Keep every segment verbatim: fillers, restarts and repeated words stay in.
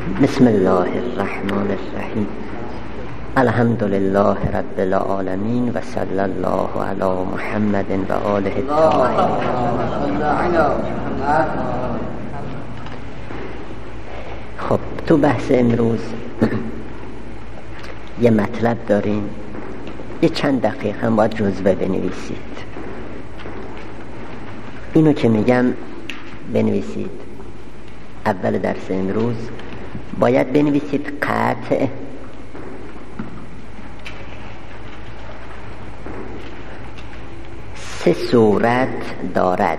بسم الله الرحمن الرحیم. الحمد لله رب العالمین و صلی الله علی محمد و آله الطاهرین. خب تو بحث امروز یه مطلب داریم، یه چند دقیقه هم باید جزوه بنویسید. اینو که میگم بنویسید. اول درس امروز باید بنویسید قطع سه صورت دارد.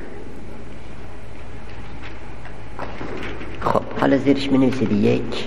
خب حالا زیرش بنویسید یک.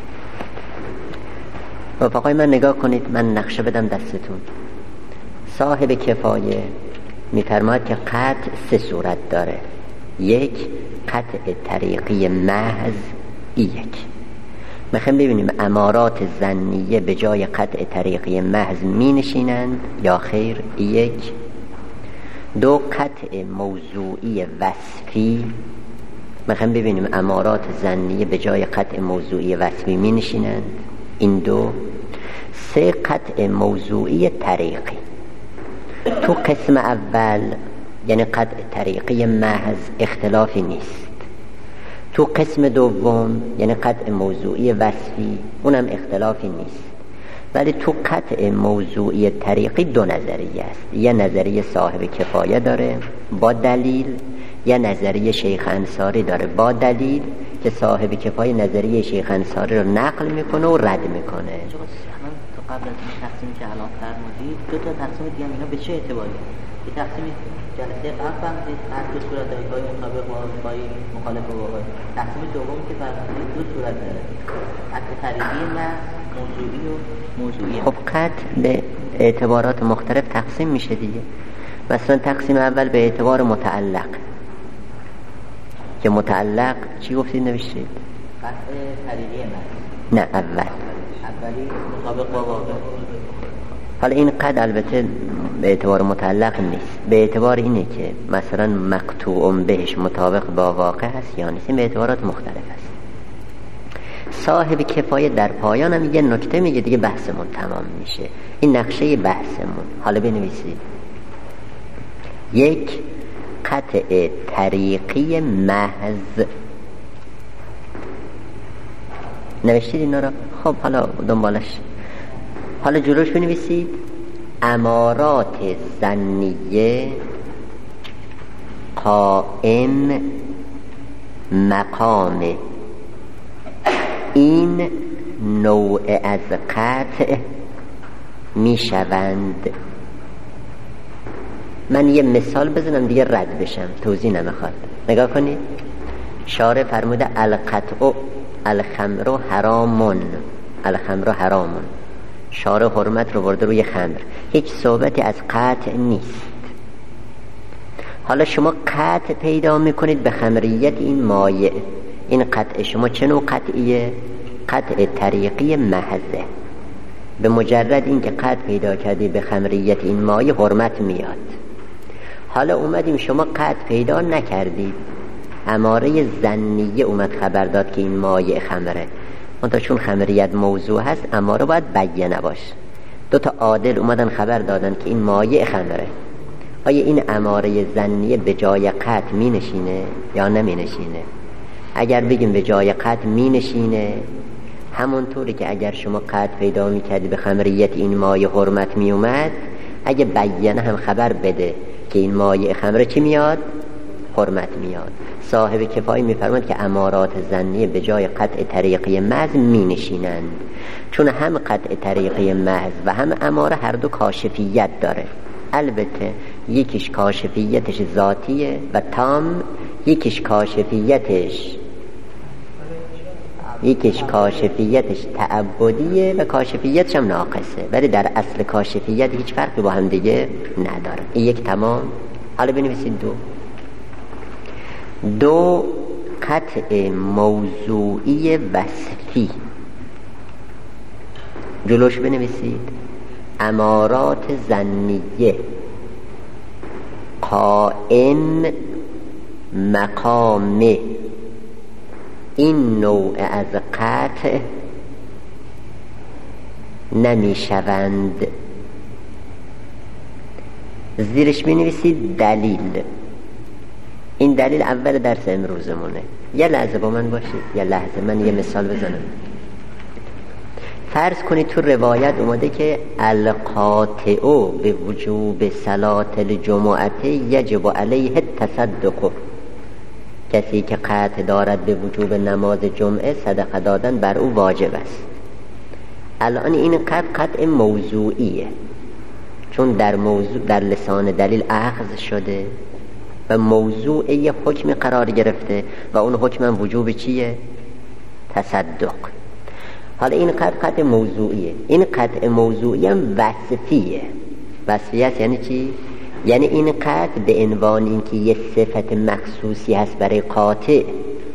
رفقای من نگاه کنید، من نقشه بدم دستتون. صاحب کفایه میفرماید که قطع سه صورت داره. یک، قطع طریقی محض. یک میخوایم ببینیم امارات ظنیه به جای قطع طریقی محض می نشینند یا خیر. یک. دو، قطع موضوعی وصفی. میخوایم ببینیم امارات ظنیه به جای قطع موضوعی وصفی می نشینند. این دو. سه، قطع موضوعی طریقی. تو قسم اول یعنی قطع طریقی محض اختلافی نیست. تو قسم دوم یعنی قطع موضوعی وصفی اونم اختلافی نیست. ولی تو قطع موضوعی طریقی دو نظریه است. یه نظریه صاحب کفایه داره با دلیل، یه نظریه شیخ انصاری داره با دلیل که صاحب کفایه نظریه شیخ انصاری رو نقل میکنه و رد میکنه. تو قبل از این تقسیمی که الان فرمودید دو تا تقسیم دیگه اینا به چه اعتباری؟ یه تقسیم جلسه قبل فرمودید هر دو صورت داره، گاهی مطابق با گاهی مخالف با گاهی. تقسیم دوم که فرمودید دو صورت داره، قطع طریقی نه موضوعی و موضوعی. خب قطع به اعتبارات مختلف تقسیم میشه دیگه. مثلا تقسیم اول به اعتبار متعلق که متعلق چی گفتید نوشتید؟ قطع طریقی نه نه اول اولی مطابق با واقع. حالا این قد البته به اعتبار متعلق نیست، به اعتبار اینه که مثلا مقطوع بهش مطابق با واقع هست یا نیست. این به اعتبارات مختلف هست. صاحب کفایه در پایان هم یه نکته میگه دیگه بحثمون تمام میشه. این نقشه بحثمون. حالا بنویسید. یک، قطع طریقی محض. نوشتید اینا را؟ خب حالا دنبالش. حالا جلوش بنویسید امارات ظنیه قائم مقام این نوع از قطع می شوند. من یه مثال بزنم دیگه رد بشم، توضیح نمیخواد. نگاه کنید، شارع فرموده القطع الخمر حرامون. الخمر حرامون، شارع حرمت رو برده روی خمر. هیچ صحبتی از قطع نیست. حالا شما قطع پیدا میکنید به خمریت این مایع. این قطع شما چه نوع قطعیه؟ قطع طریقی محضه. به مجرد این که قطع پیدا کردی به خمریت این مایع حرمت میاد. حالا اومدیم شما قطع پیدا نکردید، اماره ظنیه اومد خبر داد که این مایع خمره. منتها چون خمریت موضوع هست اماره باید بیانه باش. دو تا عادل اومدن خبر دادن که این مایع خمره. آیا این اماره ظنیه به جای قطع می نشینه یا نمی نشینه؟ اگر بگیم به جای قطع می نشینه، همونطوری که اگر شما قطع پیدا می کردی به خمریت این مایع حرمت می اومد، اگه بیانه هم خبر بده که این مایع خمره چی میاد؟ حرمت میاد. صاحب کفایه میفرماید که امارات ظنیه به جای قطع طریقی محض می نشینند، چون هم قطع طریقی محض و هم اماره هر دو کاشفیت داره. البته یکیش کاشفیتش ذاتیه و تام، یکیش کاشفیتش یکیش کاشفیتش تعبدیه و کاشفیتش هم ناقصه، ولی در اصل کاشفیت هیچ فرقی با هم دیگه نداره. این یک تمام. حالا بنویسید دو. دو، قطع موضوعی وصفی. جلوش بنویسید امارات ظنیه قائم مقام این نوع از قطع نمی شوند. زیرش می نویسید دلیل. این دلیل اول درس امروزمونه. یه لحظه با من باشید، یه لحظه من یه مثال بزنم. فرض کنید تو روایت اومده که القاطع به وجوب صلاة الجمعه یجب علیه التصدق، کسی که قطع دارد به وجوب نماز جمعه صدقه دادن بر او واجب است. الان این قطع قطع موضوعیه، چون در موضوع در لسان دلیل اخذ شده و موضوع یه حکم قرار گرفته و اون حکم وجوب چیه؟ تصدق. حالا این قطع قطع موضوعیه. این قطع موضوعی هم وصفیه. وصفیه هست یعنی چی؟ یعنی این قطع به عنوان اینکه یه صفت مخصوصی هست برای قاطع،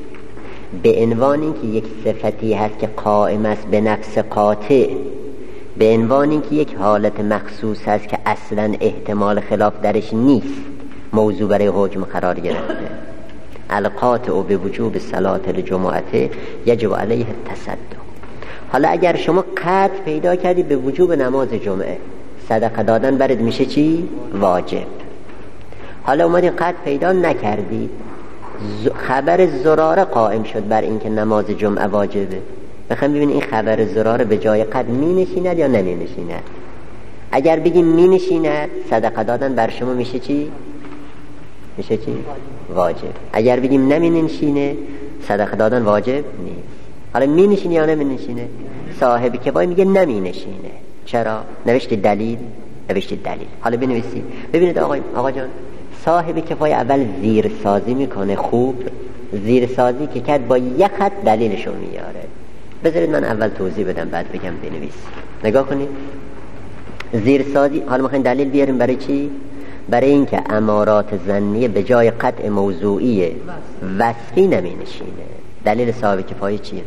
به عنوان اینکه یک صفتی هست که قائم است به نفس قاطع، به عنوان اینکه یک حالت مخصوص هست که اصلا احتمال خلاف درش نیست، موضوع برای حکم قرار گرفته. القاطع به وجوب صلاة الجمعه یجب علیه التصدق. حالا اگر شما قطع پیدا کردی به وجوب نماز جمعه، صدقه دادن برات میشه چی؟ واجب. حالا اومدی قطع پیدا نکردی، خبر زراره قائم شد بر اینکه نماز جمعه واجبه. بخوام ببین این خبر زراره به جای قطع می نشیند یا نمی نشیند. اگر بگیم می نشیند، صدقه دادن بر شما میشه چی؟ میشه چی؟ واجب. اگر بگیم نمی نشینه، صدقه دادن واجب نیست. حالا می نشینه یا نمی نشینه؟ صاحب کفایه میگه نمی نشینه. چرا؟ نوشتی دلیل؟ نوشتی دلیل. حالا بنویسید. ببینید آقای آقا جان، صاحب کفایه اول زیر سازی میکنه. خوب زیر سازی که کرد با یک خط دلیلشو میاره. بذارید من اول توضیح بدم بعد بگم بنویس. نگاه کنید زیر سازی. حالا میخواین دلیل بیاریم برای چی؟ برای اینکه امارات ظنیه به جای قطع موضوعی وصفی نمی نشینه. دلیل صاحب کفایه چیه؟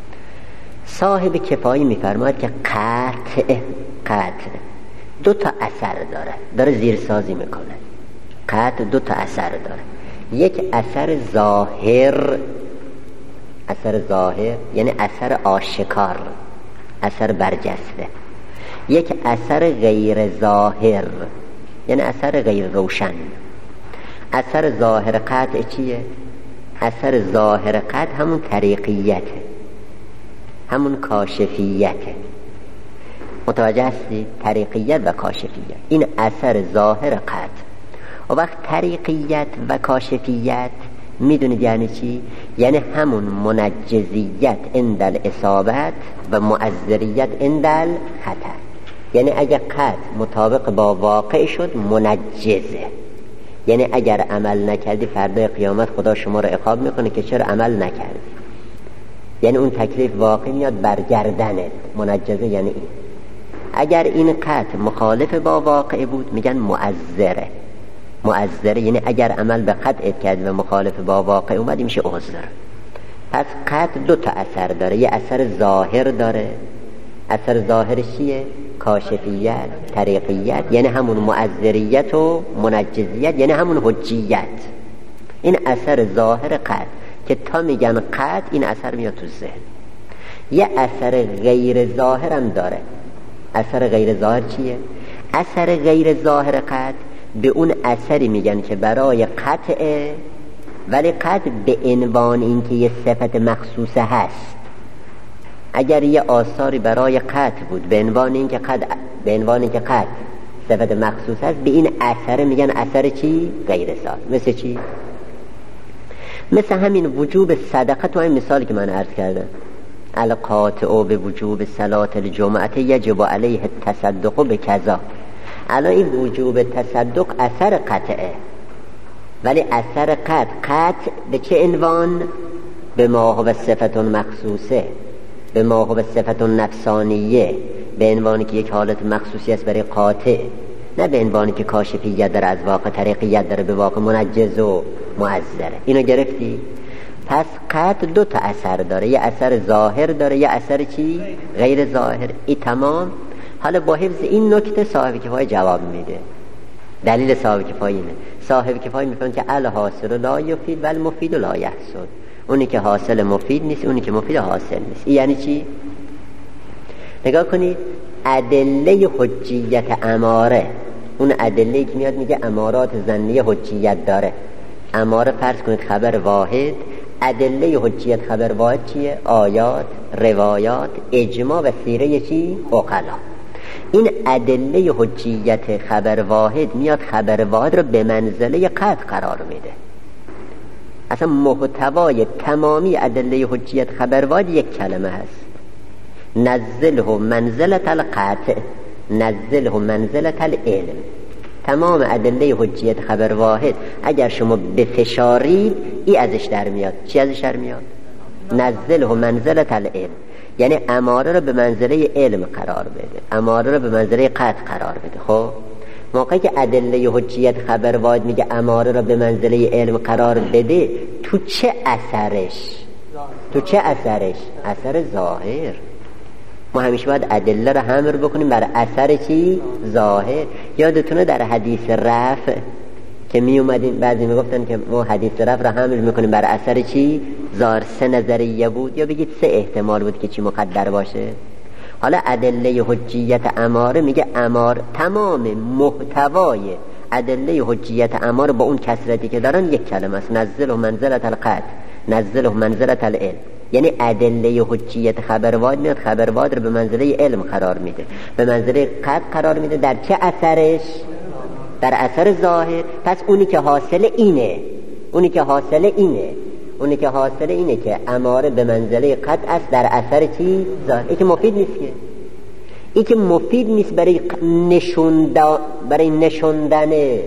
صاحب کفایه میفرماید که قطع قطع دو تا اثر داره، داره زیر سازی میکنه. قطع دو تا اثر داره. یک اثر ظاهر، اثر ظاهر یعنی اثر آشکار، اثر برجسته. یک اثر غیر ظاهر یعنی اثر غیر روشن. اثر ظاهر قطع چیه؟ اثر ظاهر قطع همون طریقیته، همون کاشفیته. متوجه هستی؟ طریقیت و کاشفیت این اثر ظاهر قطع. و وقت طریقیت و کاشفیت میدونید یعنی چی؟ یعنی همون منجزیت عند الاصابت و مؤثریت عند الخطأ. یعنی اگر قطع مطابق با واقع شد منجزه، یعنی اگر عمل نکردی فردای قیامت خدا شما رو عقاب میکنه که چرا عمل نکردی. یعنی اون تکلیف واقع میاد بر گردنت. منجزه یعنی این. اگر این قطع مخالف با واقع بود میگن مؤثره. مؤثره یعنی اگر عمل به قطع کرد و مخالف با واقع اومد میشه عذر. پس قطع دو تا اثر داره. یه اثر ظاهر داره. اثر ظاهرش چیه؟ کاشفیت، طریقیت یعنی همون مؤثریت و منجزیت یعنی همون حجیت. این اثر ظاهر قطع که تا میگن قطع این اثر میاد تو ذهن. یه اثر غیر ظاهر هم داره. اثر غیر ظاهر چیه؟ اثر غیر ظاهر قطع به اون اثری میگن که برای قطعه، ولی قطع به عنوان اینکه یه صفت مخصوصه هست. اگر یه آثاری برای قطع بود به عنوان اینکه قطع به عنوان اینکه قطع صفت مخصوص هست، به این اثر میگن اثر چی؟ غیر ظاهر. مثل چی؟ مثل همین وجوب صدقه. تو این مثالی که من عرض کردم، القاطع به وجوب صلاة الجمعه یجب علیه التصدق به کذا. الان این وجوب تصدق اثر قطعه، ولی اثر قطع قطع به چه عنوان؟ به ما هو صفت مخصوصه، به ما هو صفت نفسانیه، به عنوانی که یک حالت مخصوصی است برای قاطع، نه به عنوانی که کاشفیت داره، از واقع طریقیت داره، به واقع منجز و معذره. اینو گرفتی؟ پس قطع دو تا اثر داره. یه اثر ظاهر داره، یه اثر چی؟ غیر ظاهر. این تمام. حالا با حفظ این نکته صاحب کفایه جواب میده. دلیل صاحب کفایه اینه. صاحب کفایه میفهمه که الحاصل لا یفید و المفید لا یحصل. اونی که حاصل مفید نیست، اونی که مفید حاصل نیست. این یعنی چی؟ نگاه کنید، ادله حجیت اماره، اون ادله‌ای که میاد میگه امارات ظنیه حجیت داره. اماره فرض کنید خبر واحد، ادله حجیت خبر واحد چیه؟ آیات، روایات، اجماع و سیره چی؟ عقلا. این ادله حجیت خبر واحد میاد خبر واحد رو به منزله قطع قرار میده. اصلا محتوای تمامی ادله حجیت خبر واحد یک کلمه هست: نزله منزلة القطع، نزله منزلة العلم. تمام ادله حجیت خبر واحد اگر شما بفشارید ای ازش در میاد. چی ازش در میاد؟ نزله منزلة العلم، یعنی اماره رو به منزله علم قرار بده، اماره رو به منزله قطع قرار بده. خب موقعی که ادله حجیت خبر واحد میگه اماره رو به منزله علم قرار بده، تو چه اثرش؟ تو چه اثرش؟ اثر ظاهر. ما همیشه باید ادله رو حمل بکنیم بر اثر چی؟ ظاهر. یادتونه در حدیث رفع که می اومدین بعضی میگفتن که ما حدیث رفع رو حمل میکنیم بر اثر چی؟ ظاهر. سه نظریه بود، یا بگید سه احتمال بود که چی مقدر باشه. حالا ادله حجیت اماره میگه امار تمام محتوای ادله حجیت اماره با اون کثرتی که دارن یک کلمه است: نزله منزلة القطع، نزله منزلة العلم. یعنی ادله حجیت خبر واحد میاد خبر واحد رو به منزله علم قرار میده، به منزله قطع قرار میده. در چه اثرش؟ در اثر ظاهر. پس اونی که حاصل اینه، اونی که حاصل اینه اونی که حاصل اینه که اماره به منزله قطع است در اثر چی؟ ظاهر. این که مفید نیست، که این که مفید نیست برای نشوندن، برای نشوندن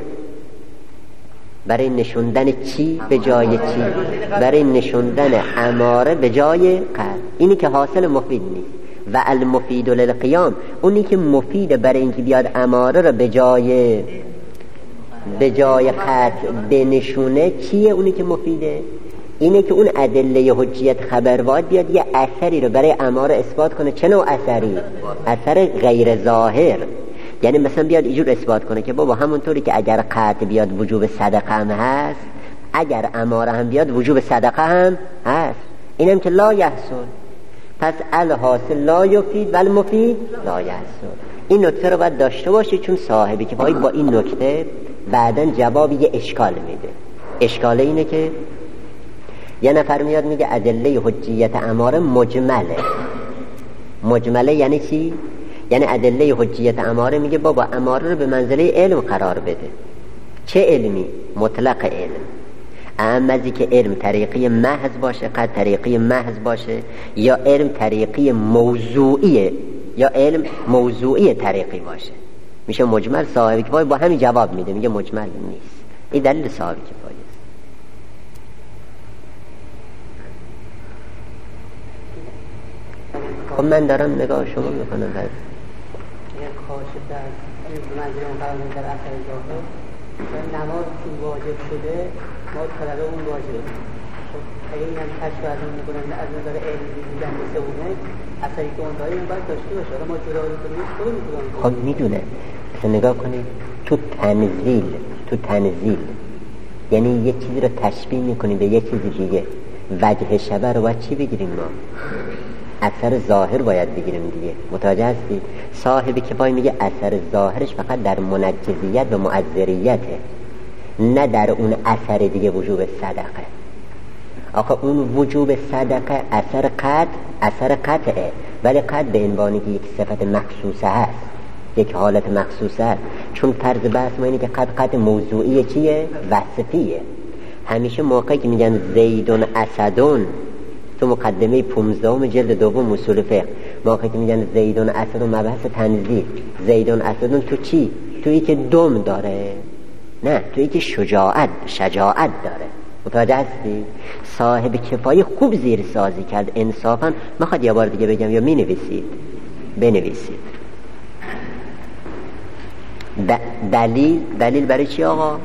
برای نشوندن چی به جای چی؟ برای نشوندن اماره به جای قطع. اینی که حاصل مفید نیست. و المفید للقیام، اونی که مفید برای اینکه بیاد اماره رو به جای به جای قطع بنشونه چیه؟ اونی که مفیده اینه که اون ادله حجیت خبر واحد بیاد یه اثری رو برای اماره اثبات کنه. چه نوع اثری؟ اثر غیر ظاهر. یعنی مثلا بیاد اینجور اثبات کنه که بابا همونطوری که اگر قطع بیاد وجوب صدقه هم هست، اگر اماره هم بیاد وجوب صدقه هم هست. اینم که لا یحصل. پس الحاصل لا یفید ولی مفید لا یحصل. این نکته رو باید داشته باشید، چون صاحبی که با این نکته بعداً جواب یه اشکال میده. اشکال اینه که یه نفر میاد میگه ادله حجیت اماره مجمله. مجمله یعنی چی؟ یعنی ادله حجیت اماره میگه بابا اماره رو به منزله علم قرار بده. چه علمی؟ مطلق علم. اما که علم طریقی محض باشه، قد طریقی محض باشه، یا علم طریقی موضوعیه، یا علم موضوعی طریقی باشه، میشه مجمل. صاحب کفایه با همین جواب میده، میگه مجمل نیست. این دلیل صاحب کفایه است. خب من دارم نگاه شما میکنم. بعد یه کاشف در منظر اون قرار در اثر ظاهر نماز چون واجب شده ما طلب اون واجبه. خب اگه این هم کشف از اون میکنن از نظر علم دیدن مثل اونه اثری که اون داری اون باید داشته باشه. حالا ما جرایی کنیم تو میکنم. خب میدونه. اصلا نگاه کنید تو تنزیل، تو تنزیل یعنی یه چیزی رو تشبیه میکنیم به یه چیز دیگه. وجه شبه رو باید چی بگیریم؟ ما اثر ظاهر باید بگیریم دیگه. متوجه هستید؟ صاحب کفایه میگه اثر ظاهرش فقط در منجزیت و معذریته، نه در اون اثر دیگه وجوب صدقه. آخه اون وجوب صدقه اثر قطع، اثر قطعه، ولی قطع به عنوانی که یک صفت مخصوصه هست، یک حالت مخصوصه هست. چون طرز بحث ما اینه که قطع قطع موضوعیه چیه؟ وصفیه. همیشه موقعی که میگن زیدون اسدون تو مقدمه پونزدهم جلد دوم اصول فقه، موقعی که میگن زیدون اسدون مبحث تنزیل، زیدون اسدون تو چی؟ تویی که دم داره، نه تویی که شجاعت شجاعت داره. متوجه هستی؟ صاحب کفایه خوب زیر سازی کرد انصافا. میخواد یه بار دیگه بگم یا می نویسید؟ بنویسید. دلیل دلیل برای چی آقا؟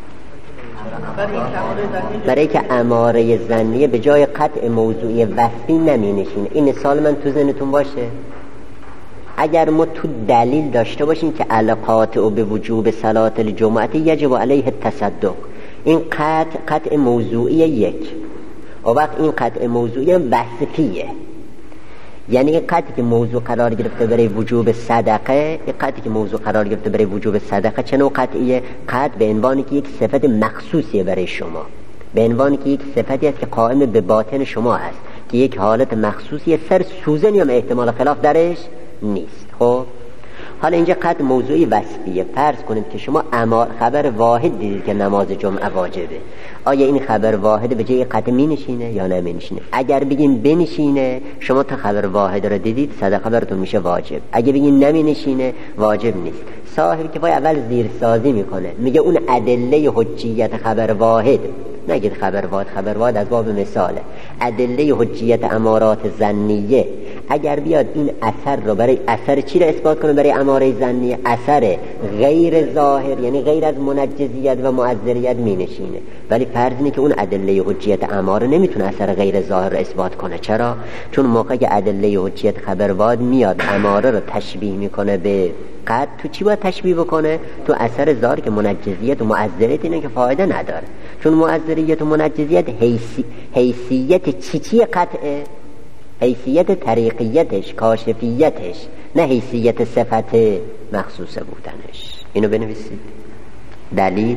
برای که اماره ظنیه به جای قطع موضوعی وصفی نمی نشینه. این مثال من تو ذهنتون باشه. اگر ما تو دلیل داشته باشیم که القاطع به وجوب صلات الجمعه یجب علیه التصدق، این قطع قطع موضوعی یک، و وقت این قطع موضوعی هم وصفیه، یعنی این قطعی که موضوع قرار گرفته برای وجوب صدقه، این قطعی که موضوع قرار گرفته برای وجوب صدقه چه نوع قطعیه؟ قطع به عنوانی که یک صفت مخصوصیه برای شما، به عنوانی که یک صفتی است که قائم به باطن شما است، که یک حالت مخصوصیه، سر سوزن یا احتمال خلاف درش نیست. خب حالا اینجا قطع موضوعی وصفیه. فرض کنید که شما امار خبر واحد دیدید که نماز جمعه واجبه، آیا این خبر واحد به جای قطع می نشینه یا نمی نشینه؟ اگر بگیم بنشینه، شما تا خبر واحد را دیدید، صدقه براتون میشه واجب. اگه بگیم نمی نشینه، واجب نیست. صاحب کفایه اول زیرسازی میکنه، میگه اون ادله حجیت خبر واحد، نگید خبر واحد، خبر واحد از باب مثاله، ادله حجیت امارات ظنیه اگر بیاد این اثر رو برای اثر چی رو اثبات کنه؟ برای اماره ظنیه اثر غیر ظاهر، یعنی غیر از منجزیت و معذریت می نشینه. ولی فرض اینه که اون ادله حجیت اماره نمیتونه اثر غیر ظاهر رو اثبات کنه. چرا؟ چون موقع که ادله حجیت خبر واحد میاد اماره رو تشبیه میکنه به قد، تو چی باید تشبیه بکنه؟ تو اثر ظاهر که منجزیت و معذریت اینه که فایده نداره، چون معذریت و منجزیت حیثی... حیثیت چی چی قطعه؟ حیثیت طریقیتش، کاشفیتش، نه حیثیت صفت مخصوص بودنش. اینو بنویسید. دلیل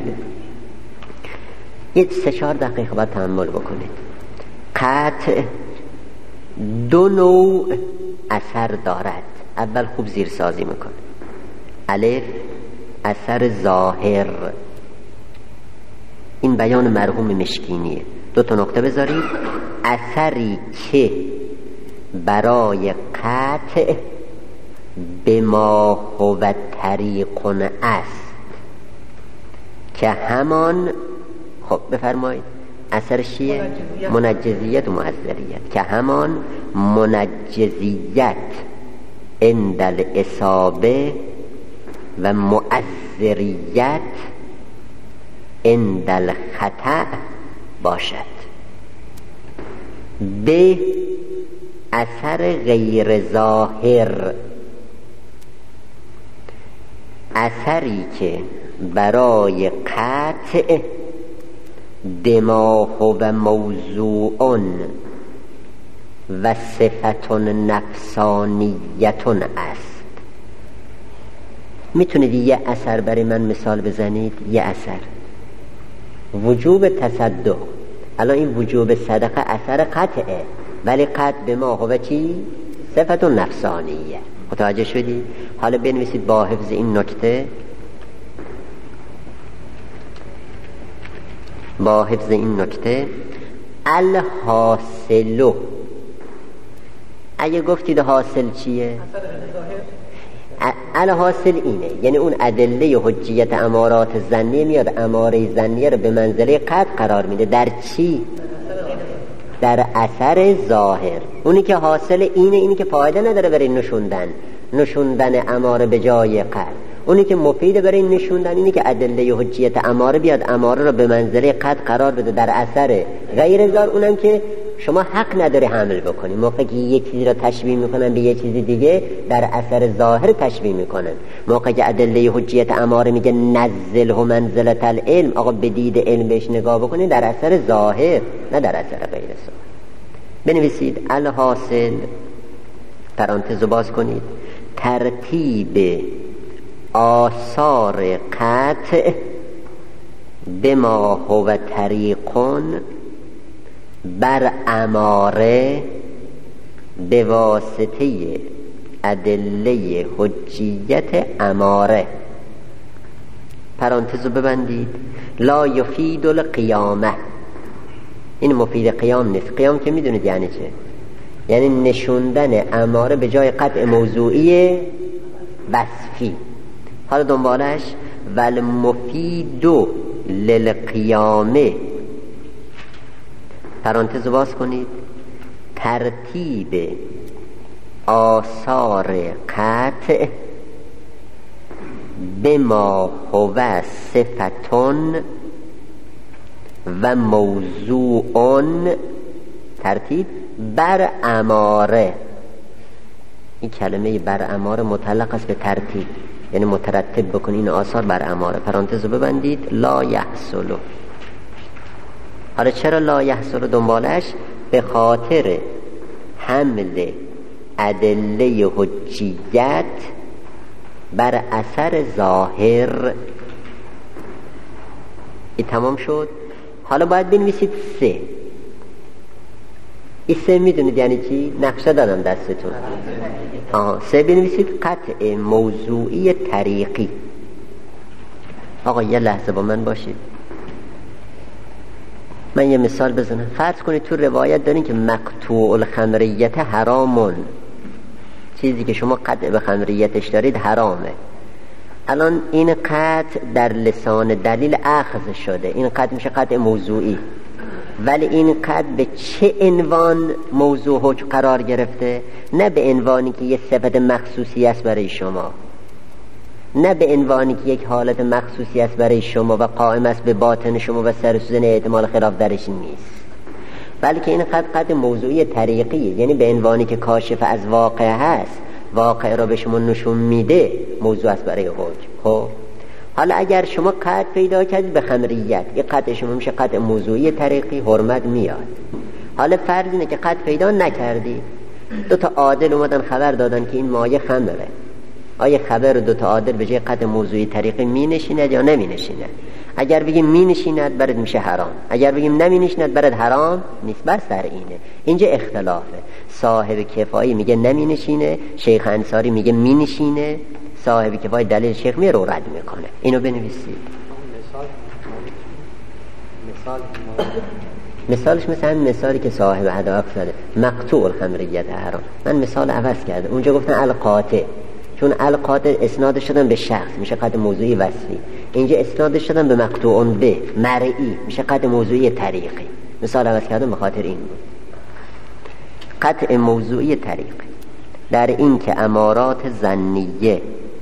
یه سه چهار دقیقه باید تأمل بکنید. قطع دو نوع اثر دارد. اول خوب زیر سازی میکنه. الف اثر ظاهر، این بیان مرحوم مشکینیه. دو تا نکته بذارید. اثری که برای قطع به ما هو طریقون است، که همان، خب بفرمایید اثرش چیه؟ منجزیت و معذریت، که همان منجزیت عند الاصابه و معذریت عند الخطأ باشد. به اثر غیر ظاهر، اثری که برای قطع دماغ و موضوع و صفت نفسانیتون است. میتونید یه اثر برای من مثال بزنید؟ یه اثر وجوب تصدق، الان این وجوب صدقه اثر قطعه، ولی قطع به ما هو چی؟ صفت نفسانیه. متوجه شدی؟ حالا بنویسید با حفظ این نکته، با حفظ این نکته الحاصلو. اگه گفتید حاصل چیه؟ الحاصل اینه، یعنی اون ادله حجیت امارات ظنیه میاد اماره ظنیه رو به منزله قطع قرار میده. در چی؟ در اثر ظاهر. اونی که حاصل اینه، اینی که فایده نداره برای نشوندن نشوندن اماره به جای قطع. اونی که مفیده برای نشوندن اینی که ادله حجیت اماره بیاد اماره رو به منزله قطع قرار بده در اثر غیر ظاهر. اونم که شما حق نداری حمل بکنی. موقعی که یک چیزی رو تشبیه میکنن به یک چیز دیگه، در اثر ظاهر تشبیه میکنن. موقعی که ادله حجیت اماره میگه نزله منزلت العلم، آقا به دید علم بهش نگاه بکنید، در اثر ظاهر، نه در اثر غیر ظاهر. بنویسید الحاصل، پرانتز باز کنید، ترتیب آثار قطع بما هو طریقون بر اماره به واسطه ادله حجیت اماره. پرانتزو ببندید. لا یفید القیامه، این مفید قیام نیست. قیام که میدونید یعنی چه؟ یعنی نشوندن اماره به جای قطع موضوعی وصفی. حالا دنبالش والمفید للقیامه، پرانتز باز کنید، ترتیب آثار قطع بما هو صفتون و موضوعون، ترتیب بر اماره. این کلمه بر اماره متعلق است به ترتیب، یعنی مترتب بکنین آثار بر اماره. پرانتز ببندید. لا یحصل حالا چرا لا یحصل دنبالش؟ به خاطر حمل ادله حجیت بر اثر ظاهر. این تمام شد. حالا باید بنویسید سه. این سه میدونید یعنی چی؟ نقشه دادم دستتون. آها سه بنویسید. قطع موضوعی طریقی. آقا یه لحظه با من باشید، من یه مثال بزنم. فرض کنید تو روایت دارین که مقطوع الخمریت حرامون، چیزی که شما قطع به خمریتش دارید حرامه. الان این قطع در لسان دلیل اخذ شده، این قطع میشه قطع موضوعی، ولی این قطع به چه عنوان موضوع حکم قرار گرفته؟ نه به عنوانی که یه صفت مخصوصی است برای شما، نه به عنوانی که یک حالت مخصوصی است برای شما و قائم است به باطن شما و سر سوزن احتمال خلاف درش نیست، بلکه این قطع قطع موضوعی طریقیه، یعنی به عنوانی که کاشف از واقع هست، واقع را به شما نشون میده، موضوع است برای حکم. خب حالا اگر شما قطع پیدا کردید به خمریت، این قطع شما میشه قطع موضوعی طریقی، حرمت میاد. حالا فرض اینه که قطع پیدا نکردی، دو تا عادل اومدن خبر دادن که این مایه خمره. آیا خبر دو تا عادل به جای قطع موضوعی طریقی می نشیند یا نمی نشیند؟ اگر بگیم می نشیند برات میشه حرام، اگر بگیم نمی نشیند برات حرام نیست. بس در اینه، اینجا اختلافه. صاحب کفایی میگه نمی نشینه، شیخ انصاری میگه می نشینه. صاحب کفایی دلیل شیخ می رو رد میکنه. اینو بنویسید. مثال مثالش مثل همین مثالی که صاحب هدایق زده، مقطوع الخمریت حرام. من مثال عوض کردم، اونجا گفتن القاطع، چون القاطع اسناد شدن به شخص میشه قطع موضوعی وصفی، اینجا اسناد شدن به مقطوع به مرئی میشه قطع موضوعی طریقی. مثال عوض کردم به خاطر این بود. قطع موضوعی طریقی در این که امارات ظنیه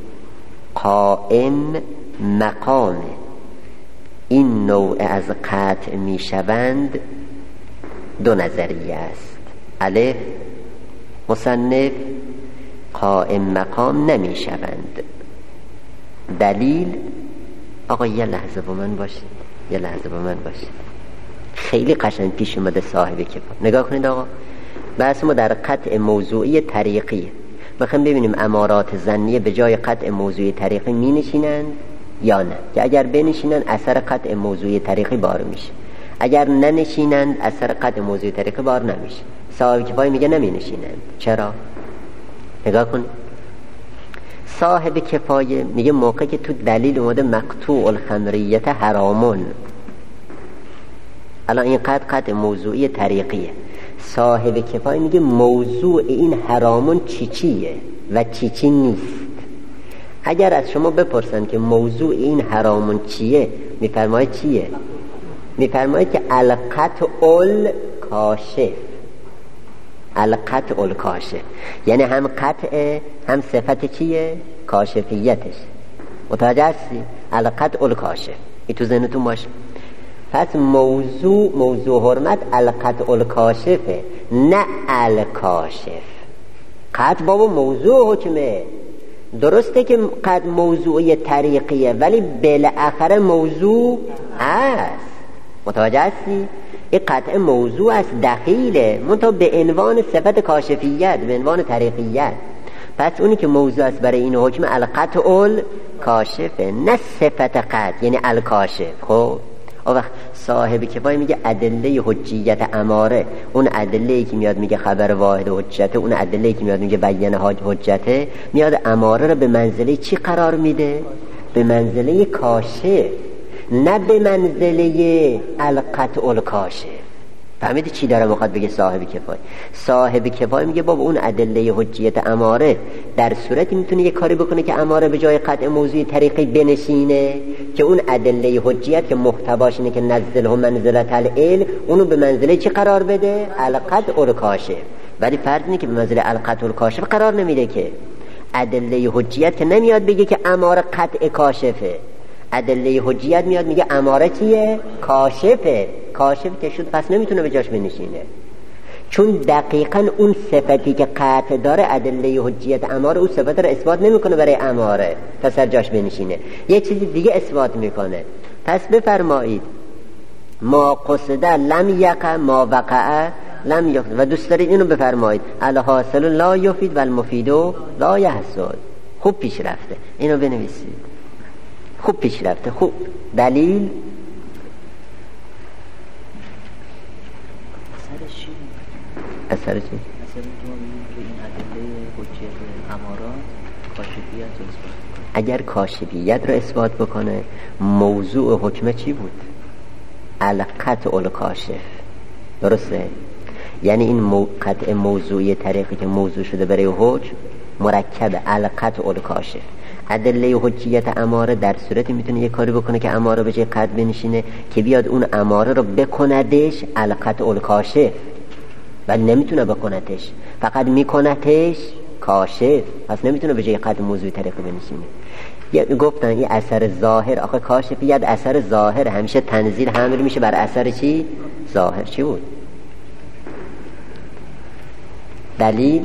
قائم مقام این نوع از قطع میشوند دو نظریه است. الف، مصنف قائم مقام نمی شوند. دلیل، آقا یه لحظه با من باشید، یه لحظه با من باشید، خیلی قشنگ پیش اومده صاحب کفایه. نگاه کنید آقا، بحث ما در قطع موضوعی طریقی. میخوایم ببینیم امارات ظنیه به جای قطع موضوعی طریقی می نشینند یا نه، که اگر بنشینند اثر قطع موضوعی طریقی بار میشه، اگر ننشینند اثر قطع موضوعی طریقی بار نمیشه. صاحب کفایه میگه نمی نشینند. چرا؟ نگاه کن، صاحب کفایه میگه موقع که تو دلیل اومده مقطوع الخمریت حرامون، الان این قطع قطع موضوعی طریقیه. صاحب کفایه میگه موضوع این حرامون چی چیه و چی چی نیست. اگر از شما بپرسن که موضوع این حرامون چیه، میفرماید چیه؟ میفرماید که القطع الکاشف. القطع الکاشف یعنی هم قطع هم صفت چیه؟ کاشفیتش. متوجه هستی؟ القطع الکاشف، این تو ذهنتون باشه. پس موضوع موضوع حرمت القطع الکاشفه، نه الکاشف. قطع بابا موضوع حکمه، درسته که قطع موضوعی طریقیه ولی بالاخره موضوع است. متوجه هستی؟ این قطع موضوع است، دخیله، منتها به عنوان صفت کاشفیت، به عنوان طریقیت. پس اونی که موضوع است برای این حکم القطع الکاشفه، نه صفت قطع یعنی الکاشف. خب اون وقت صاحب کفایه میگه ادله حجیت اماره، اون ادله‌ای که میاد میگه خبر واحد حجته، اون ادله‌ای که میاد میگه بیان حجته، میاد اماره رو به منزله چی قرار میده؟ به منزله کاشف، نه به منزله القطع الکاشف. فهمیدی چی داره میخواد بگه صاحب کفایه؟ صاحب کفایه میگه بابا اون ادله حجیت اماره در صورتی میتونه یه کاری بکنه که اماره به جای قطع موضوعی طریقی بنشینه که اون ادله حجیت که محتواش اینه که نزله منزلت العلم، اونو به منزله چی قرار بده؟ القطع الکاشف. ولی فرض اینه که به منزله القطع الکاشف قرار نمیده، که ادله حجیت که نمیاد بگه که اماره قطع کاشفه، ادله حجیت میاد میگه اماره چیه؟ کاشفه. کاشف که شد پس نمیتونه به جاش بنشینه، چون دقیقاً اون صفتی که قطع داره ادله حجیت اماره اون صفت رو اثبات نمیکنه برای اماره تا سر جاش بنشینه، یه چیزی دیگه اثبات میکنه. پس بفرمایید ما قصده لم یقع ما وقع لم یفید. و دوست دارید اینو بفرمایید الحاصل لا یفید و المفیدو لا یحصل. خوب پیش رفته، اینو بنویسید. خوب پیش رفته. خوب دلیل اثرش چی؟ اثر چی؟ اثر که ما میگیم که این ادله حجیت امارات کاشفیت رو اثبات کنه. اگر کاشفیت رو اثبات بکنه موضوع حکمه چی بود؟ القطع الکاشف. درسته؟ یعنی این مو... قطع موضوعی طریقی که موضوع شده برای حکم مرکب القطع الکاشف. ادله حجیت اماره در صورتی میتونه یه کاری بکنه که اماره به جای قطع بنشینه که بیاد اون اماره رو بکندش القطع الکاشف، و نمیتونه بکندش، فقط میکندش کاشف. پس نمیتونه به جای قطع موضوعی طریقی بنشینه. یه گفتن این اثر ظاهر، آخه کاشفیت اثر ظاهر همیشه تنزیل حمل میشه بر اثر چی؟ ظاهر. چی بود؟ دلیل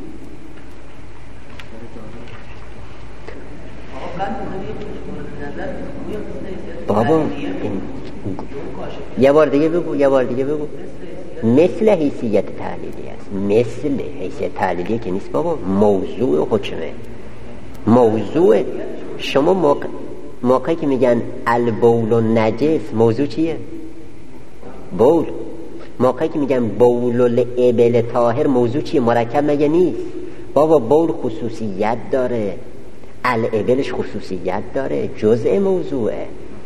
بابا یه بار دیگه بگو یه بار دیگه بگو مثل حیثیت تعلیلی است. مثل حیثیت تعلیلی که نیست بابا، موضوع حکمه. موضوع شما موقع موقعی که میگن البول و نجس، موضوع چیه؟ بول. موقعی که میگن بول الابل طاهر، موضوع چیه؟ مرکب مگه نیست؟ بابا بول خصوصیت داره، الابلش خصوصیت داره، جزء موضوعه.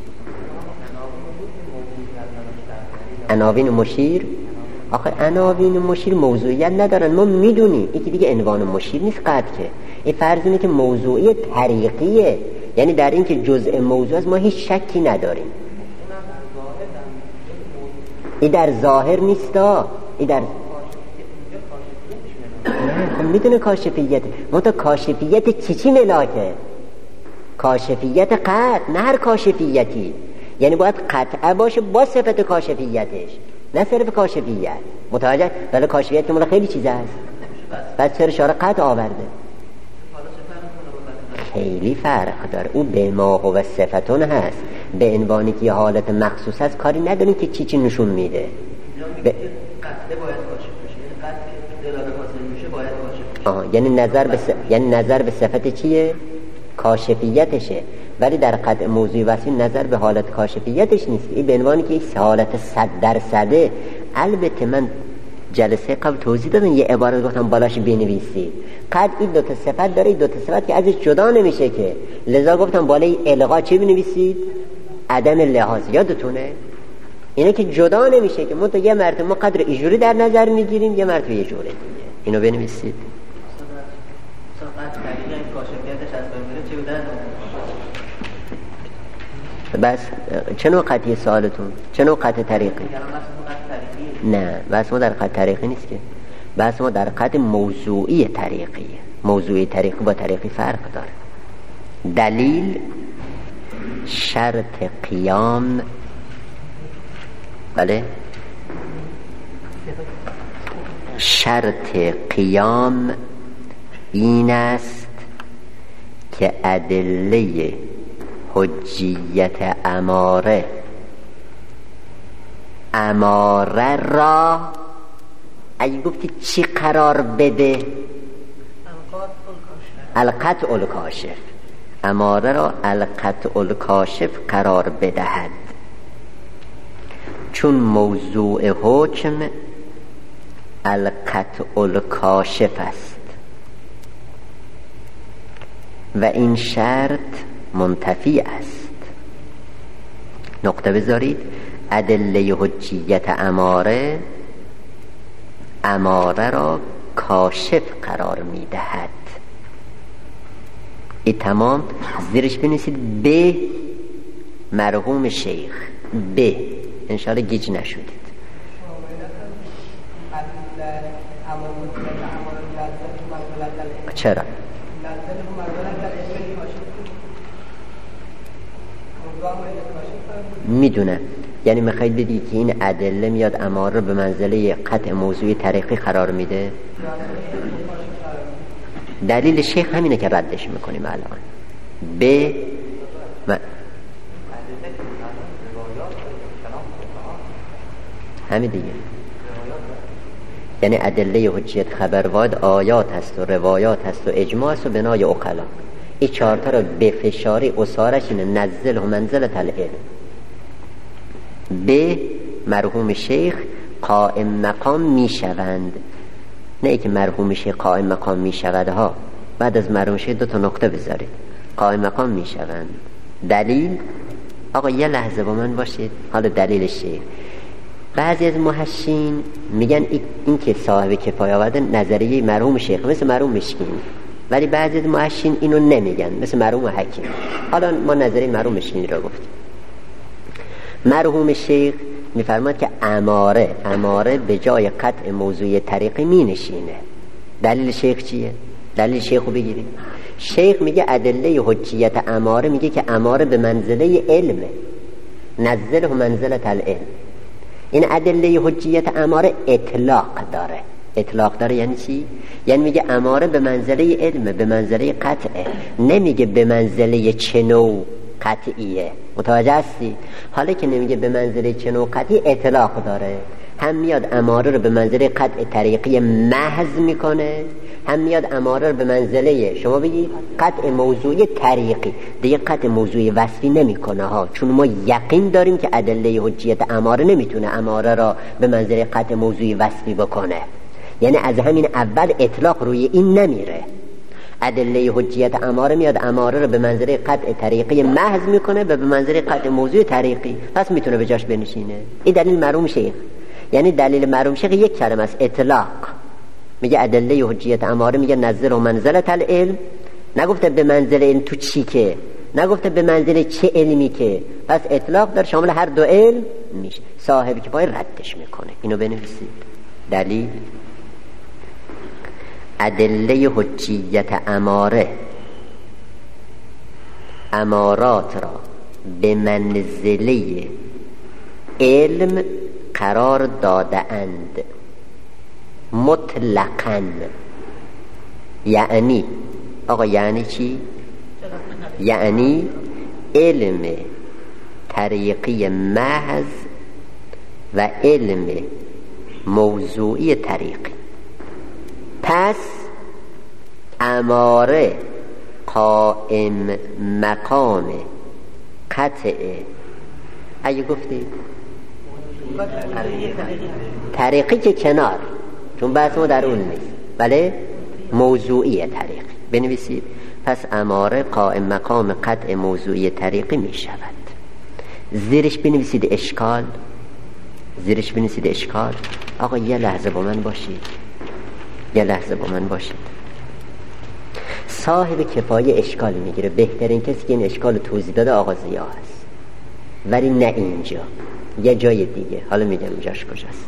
عناوین مشیر، آخه عناوین مشیر موضوعیت ندارن، ما میدونیم. یکی دیگه عنوان مشیر نیست قطع که این فرض اینه که موضوعی طریقیه، یعنی در این که جزء موضوع است ما هیچ شکی نداریم. این در ظاهر نیستا، این در نه خب میدونه کاشفیت. منتها کاشفیت چی چی ملاکه؟ کاشفیت قطع، نه هر کاشفیتی. یعنی باید قطعه باشه با صفت کاشفیتش، نه صرف کاشفیت. متوجه؟ ولی کاشفیت که مال خیلی چیز هست. بعد چرا شاره قطع آورده؟ خیلی فرق داره. او به ما و صفتون هست، به عنوانی که حالت مخصوص هست کاری نداریم که چی چی نشون میده. ب... قطعه باید کاشف بشه، یعنی قطعه که دلاله حاصل میشه باید کاشف بشه. آه یعنی نظر به س... یعنی نظر به صفت چیه؟ کاشفیتشه. ولی در قطع موضوعی واسه نظر به حالت کاشفیتش نیست. این به عنوانی که یک حالت صد درصده. البته من جلسه قبل توضیح دادم، یه عبارت گفتم بالاش بنویسید. قد این دو تا صفت داره، این دو تا صفت که ازش جدا نمیشه که، لذا گفتم بالای الغا چه بنویسید؟ عدم لحاظ. یادتونه اینه که جدا نمیشه که. ما تو یه مرتبه ما قدر ایجوری در نظر میگیریم، یه مرتبه یه جوره دیگه. اینو بنویسید. بس چه نوع قطعی سوالتون؟ چه نوع قطع طریقی؟ نه بس ما در قطع طریقی نیست که، بس ما در قطع موضوعی طریقیه. موضوعی طریقی با طریقی فرق داره. دلیل شرط قیام، بله شرط قیام این است که ادله حجیت اماره اماره را اگه گفتی چی قرار بده؟ القطع الکاشف. اماره را القطع الکاشف قرار بدهد، چون موضوع حکم القطع الکاشف است و این شرط منتفی است. نقطه بذارید. ادله حجیت اماره اماره را کاشف قرار میدهد. این تمام. زیرش بنویسید به مرحوم شیخ، به انشاءالله گیج نشدید. چرا؟ میدونه. یعنی میخواید بگید که این ادله میاد اماره رو به منزله قطع موضوعی طریقی قرار میده. دلیل شیخ همینه که ردش میکنیم الان. به م... همین دیگه. یعنی ادله حجیت خبر واحد آیات هست و روایات هست و اجماع هست و بنای عقلا. این چهارتا رو به فشاری اصارش اینه نزل و منزلت العلم. به مرحوم شیخ قائم مقام می شوند، نه ای که مرحوم شیخ قائم مقام می شود ها، بعد از مرحوم شیخ دو تا نقطه بذارید، قائم مقام می شوند. دلیل آقا یه لحظه با من باشید. حالا دلیل شیخ، بعضی از محشین میگن این که صاحب کفایه آورده نظریه مرحوم شیخ مثل مرحوم مشکین، ولی بعضی از محشین اینو نمیگن مثل مرحوم حکیم. حالا ما نظریه مرحوم مشکین رو گفتیم. مرحوم شیخ میفرماد که اماره اماره به جای قطع موضوع طریقی می نشینه. دلیل شیخ چیه؟ دلیل شیخ رو بگیرید. شیخ میگه ادله حجیت اماره میگه که اماره به منزله علمه، نزله منزلت العلم. این ادله حجیت اماره اطلاق داره. اطلاق داره یعنی چی؟ یعنی میگه اماره به منزله علمه، به منزله قطعه، نمیگه به منزله چنو قطعیه. متوجه هستی؟ حالا که نمیگه به منزله چنو قطعی اطلاق داره، هم میاد اماره رو به منزله قطع طریقی محض میکنه، هم میاد اماره رو به منزله شما بگید قطع موضوعی طریقی. دیگه قطع موضوعی وصفی نمیکنه ها، چون ما یقین داریم که ادله حجیت اماره نمیتونه اماره را به منزله قطع موضوعی وصفی بکنه. یعنی از همین اول اطلاق روی این نمیره. ادله حجیت اماره میاد اماره رو به منزله قطع طریقی محض میکنه و به منزله قطع موضوع طریقی، پس میتونه به جاش بنشینه. این دلیل مرحوم شیخ. یعنی دلیل مرحوم شیخ یک کلمه است، اطلاق. میگه ادله حجیت اماره میگه نزل و منزلت العلم، نگفته به منزله این تو چی که، نگفته به منزله چه علمی که، پس اطلاق در شامل هر دو علم میشه. صاحب که باید ردش میکنه. اینو بنویسید. دلیل ادله حجیت اماره امارات را به منزله علم قرار داده اند مطلقاً. یعنی آقا یعنی چی؟ یعنی علم طریقی محض و علم موضوعی طریقی. پس اماره قائم مقام قطعه، اگه گفتید طریقی که کنار، چون بحث ما در اون نیست، بله موضوعی طریقی بنویسید. پس اماره قائم مقام قطع موضوعی طریقی می شود. زیرش بنویسید اشکال، زیرش بنویسید اشکال. آقا یه لحظه با من باشید، یه لحظه با من باشید. صاحب کفایه اشکال میگیره. بهترین کسی که این اشکال توضیح داده آقا ضیا هست، ولی نه اینجا، یه جای دیگه. حالا میگم جاش کجاست.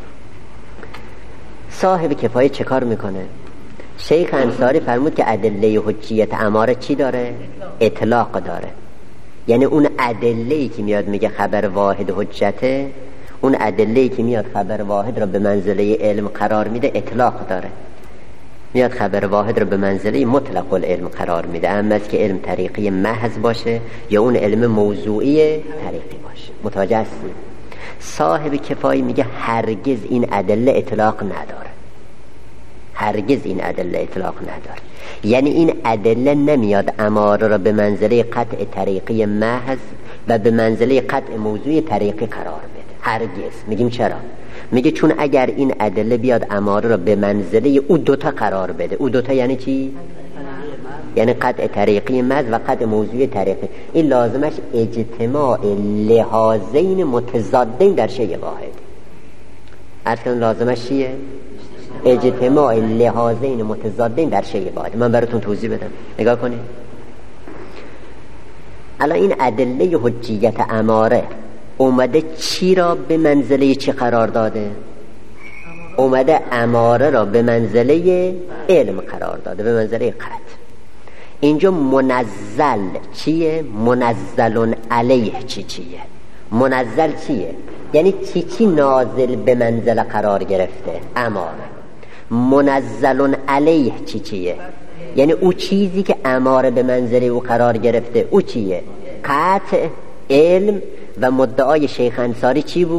صاحب کفایه چه کار میکنه؟ شیخ انصاری فرمود که ادله حجیت اماره چی داره؟ اطلاق داره. یعنی اون ادله‌ای که میاد میگه خبر واحد حجته، اون ادله‌ای که میاد خبر واحد را به منزله علم قرار میده اطلاق داره. میاد خبر واحد را به منزله مطلق العلم قرار میده، اما از که علم طریقی محض باشه یا اون علم موضوعی طریقی باشه. متوجه هستی؟ صاحب کفایی میگه هرگز این ادله اطلاق نداره، هرگز این ادله اطلاق نداره. یعنی این ادله نمیاد اماره را به منزله قطع طریقی محض و به منزله قطع موضوعی طریقی قرار بده. هرگز. میگیم چرا؟ میگه چون اگر این ادله بیاد اماره را به منزله او دوتا قرار بده، او دوتا یعنی چی؟ یعنی قطع طریقی محض و قطع موضوعی طریقی، این لازمش اجتماع لحاظین متضادین در شیء واحد. عرض کنم لازمش چیه؟ اجتماع لحاظین متضادین در شیء واحد. من براتون توضیح بدم، نگاه کنید. الان این ادله حجیت اماره اومده چی را به منزله چی قرار داده؟ اومده اماره را به منزله علم قرار داده، به منزله قطع. اینجا منزل چیه؟ منزلون علیه چی چیه؟ منزل چیه؟ یعنی چی چی نازل به منزله قرار گرفته؟ اماره. منزلون علیه چی چیه؟ یعنی او چیزی که اماره به منزله او قرار گرفته او چیه؟ قطع، علم. و مدعای شیخ انصاری چی بود؟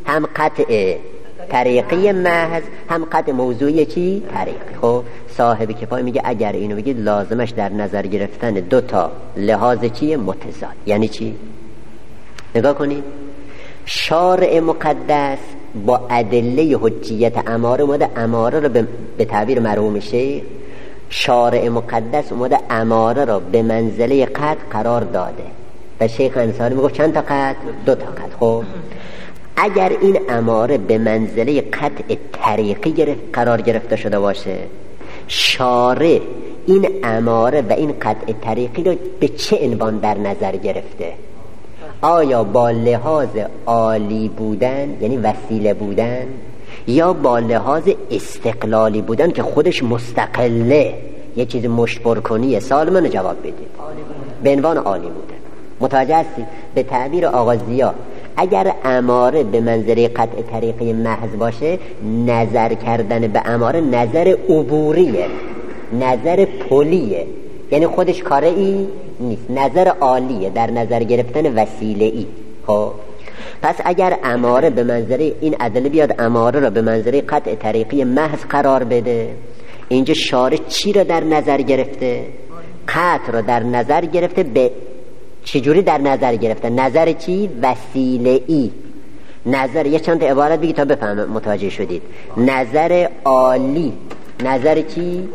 هم قطع طریقی محض هم قطع موضوعی چی؟ طریقی. خب صاحب کفایه میگه اگر اینو بگید لازمش در نظر گرفتن دو تا لحاظ چیه؟ متضاد. یعنی چی؟ نگاه کنید، شارع مقدس با ادله حجیت اماره اومده اماره رو به, به تعبیر مرحوم شیخ، شارع مقدس اومده اماره رو به منزله قطع قرار داده و شیخ انصاری میگفت چند تا قطع؟ دو تا قطع. خب اگر این اماره به منزله قطع طریقی گرفت قرار گرفته شده باشه، شارع این اماره و این قطع طریقی رو به چه عنوان در نظر گرفته؟ آیا با لحاظ عالی بودن یعنی وسیله بودن، یا با لحاظ استقلالی بودن که خودش مستقله، یه چیز مشبر کنیه؟ سوال منو جواب بدید. به عنوان عالی بودن. متوجه هستی؟ به تعبیر آقا ضیا اگر اماره به منزله قطع طریقی محض باشه، نظر کردن به اماره نظر عبوریه، نظر پلیه، یعنی خودش کاره ای نیست، نظر عالیه، در نظر گرفتن وسیله ای. خب پس اگر اماره به منزله این ادله بیاد اماره را به منزله قطع طریقی محض قرار بده، اینجا شارع چی را در نظر گرفته؟ قطع را در نظر گرفته. به چجوری در نظر گرفته؟ نظر چی؟ وسیله ای. نظر یه چند تا عبارت بگی تا بفهم متوجه شدید. نظر عالی، نظر چی؟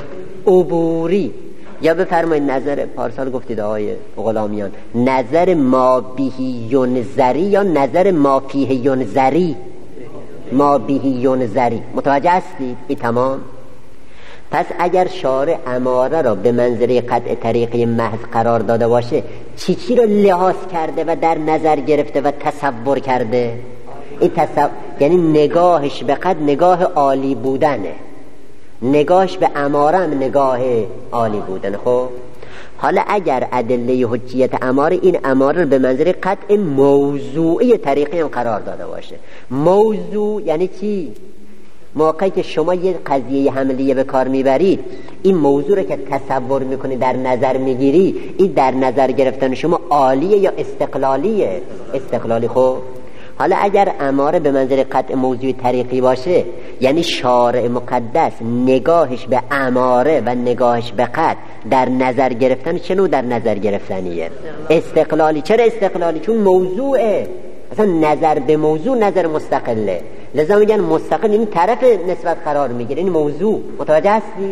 عبوری. یا بفرمایید نظر پارسال گفتید آقای غلامیان، نظر ما بیهی ینظری یا نظر ما فیه ینظری؟ ما بیهی ینظری. متوجه هستید؟ این تمام. پس اگر شارع اماره را به منزله قطع طریقی محض قرار داده باشه، چی چی را لحاظ کرده و در نظر گرفته و تصور کرده؟ این تصور یعنی نگاهش به قد نگاه عالی بودنه، نگاهش به اماره هم نگاه عالی بودن. خب حالا اگر ادله حجیت اماره این اماره رو به منزله قطع موضوعی طریقی هم قرار داده باشه. موضوع یعنی چی؟ موقعی که شما یه قضیه حملیه به کار میبرید، این موضوع رو که تصور میکنی در نظر میگیری، این در نظر گرفتن شما عالیه یا استقلالیه؟ استقلالی. خب حالا اگر اماره به منزله قطع موضوع طریقی باشه، یعنی شارع مقدس نگاهش به اماره و نگاهش به قطع در نظر گرفتن چه نوع در نظر گرفتنیه؟ استقلالی. چرا استقلالی؟ چون موضوعه، اصلا نظر به موضوع نظر مستقله، لذا میگن مستقل، این طرف نسبت قرار میگیره، این موضوع. متوجه هستی؟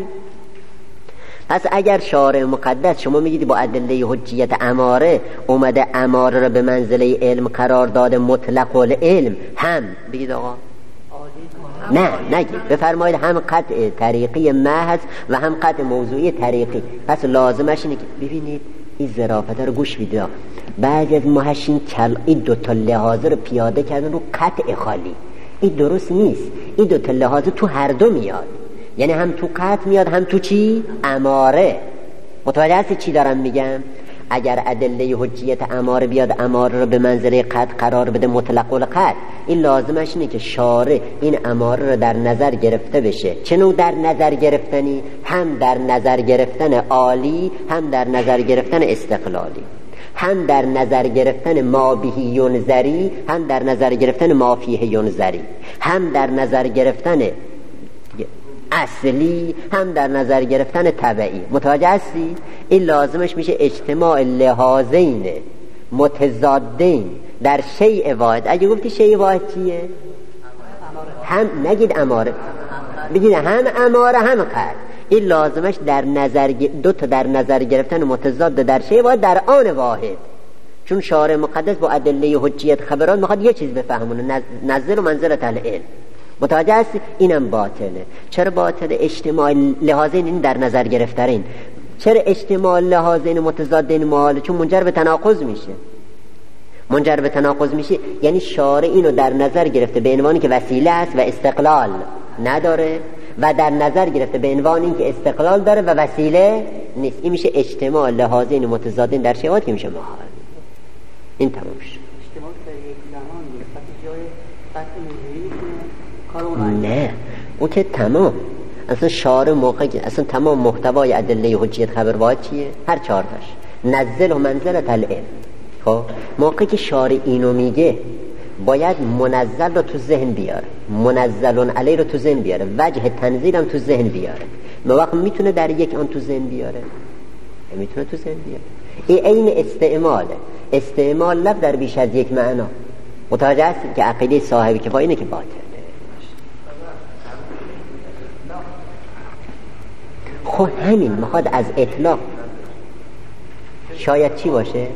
پس اگر شارع مقدس شما میگید با ادله حجیت اماره اومده اماره را به منزله علم قرار داده، مطلق العلم، هم بگید آقا نه نگید، بفرمایید هم قطع طریقی محض و هم قطع موضوعی طریقی. پس لازمش اینه که ببینید این ظرافت رو گوش بدید. بعضی از محشین کل این دو تا لحاظ رو پیاده کردن رو قطع خالی. این درست نیست. این دو تا لحاظ تو هر دو میاد، یعنی هم تو قطع میاد هم تو چی؟ اماره. متوجه هستی چی دارم میگم؟ اگر ادله حجیت اماره بیاد اماره رو به منزله قطع قرار بده، مطلق القطع، این لازمش اینه که شارع این اماره رو در نظر گرفته بشه. چه نوع در نظر گرفتنی؟ هم در نظر گرفتن عالی، هم در نظر گرفتن استقلالی، هم در نظر گرفتن ما بهی ینظری، هم در نظر گرفتن ما فیه ینظری، هم در نظر گرفتن اصلی، هم در نظر گرفتن طبعی. متوجه هستی؟ این لازمش میشه اجتماع لحاظین متضادین در شیء واحد. اگه گفتی شیء واحد چیه؟ هم نگید اماره، بگید هم اماره هم قطع. این لازمش در نظر دو تا در نظر گرفتن متضاد در شیء واحد در آن واحد. چون شارع مقدس با ادله حجیت خبرات میخواد یه چیز بفهمونه، نظر و منزلت العلم. متوجه هستی؟ اینم باطله. چرا باطله؟ اجتماع لحاظین این در نظر گرفتارین. چرا اجتماع لحاظین متضادین محاله؟ چون منجر به تناقض میشه. منجر به تناقض میشه یعنی شارع اینو در نظر گرفته به عنوانی که وسیله است و استقلال نداره، و در نظر گرفته به عنوان این که استقلال داره و وسیله نیست. این میشه اجتماع لحاظین متضادین در شیء واحد که میشه محال. این تمام شد. اجتماع در یک زمان نیست، جای قطع موضوعی کارو نه او که تمام. اصلا شارع موقعی اصلا تمام محتوای ادله حجیت خبر واحد چیه؟ هر چهار تاش نزل و منزلت العلم. خب موقعی که شارع اینو میگه باید منزل رو تو ذهن بیاره، منزلون علی رو تو ذهن بیاره، وجه تنزیل هم تو ذهن بیاره. ما وقت میتونه در یک آن تو ذهن بیاره، میتونه تو ذهن بیاره. این عین استعماله. استعمال لفظ در بیش از یک معنا. متوجه هستید که عقیده صاحب کفایه اینه که باطله. خب همین میخواد از اطلاق شاید چی باشه؟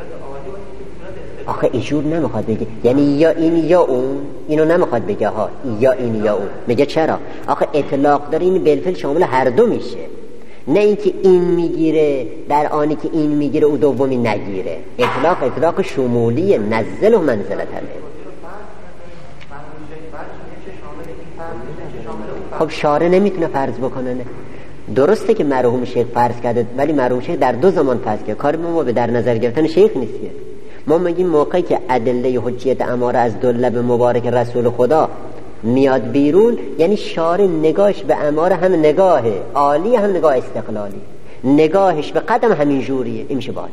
آخه ایشون نمیخواد بگه، یعنی یا این یا اون، اینو نمیخواد بگه ها، یا این یا اون. میگه چرا؟ آخه اطلاق داره، این بالفعل شامل هر دو میشه، نه اینکه این میگیره در آنی که این میگیره او دومی نگیره. اطلاق اطلاق شمولی، نزل و منزلت هله. خب شارع نمیتونه فرض بکنه. نه درسته که مرحوم شیخ فرض کرده، ولی مرحوم شیخ در دو زمان فرض کرده. کار ما به در نظر گرفتن شیخ نیست. ما میگیم موقعی که ادله حجیت اماره از دو لب مبارک رسول خدا میاد بیرون، یعنی شارع نگاهش به اماره هم نگاه عالی هم نگاه استقلالی، نگاهش به قدم همین جوریه. این میشه باطل،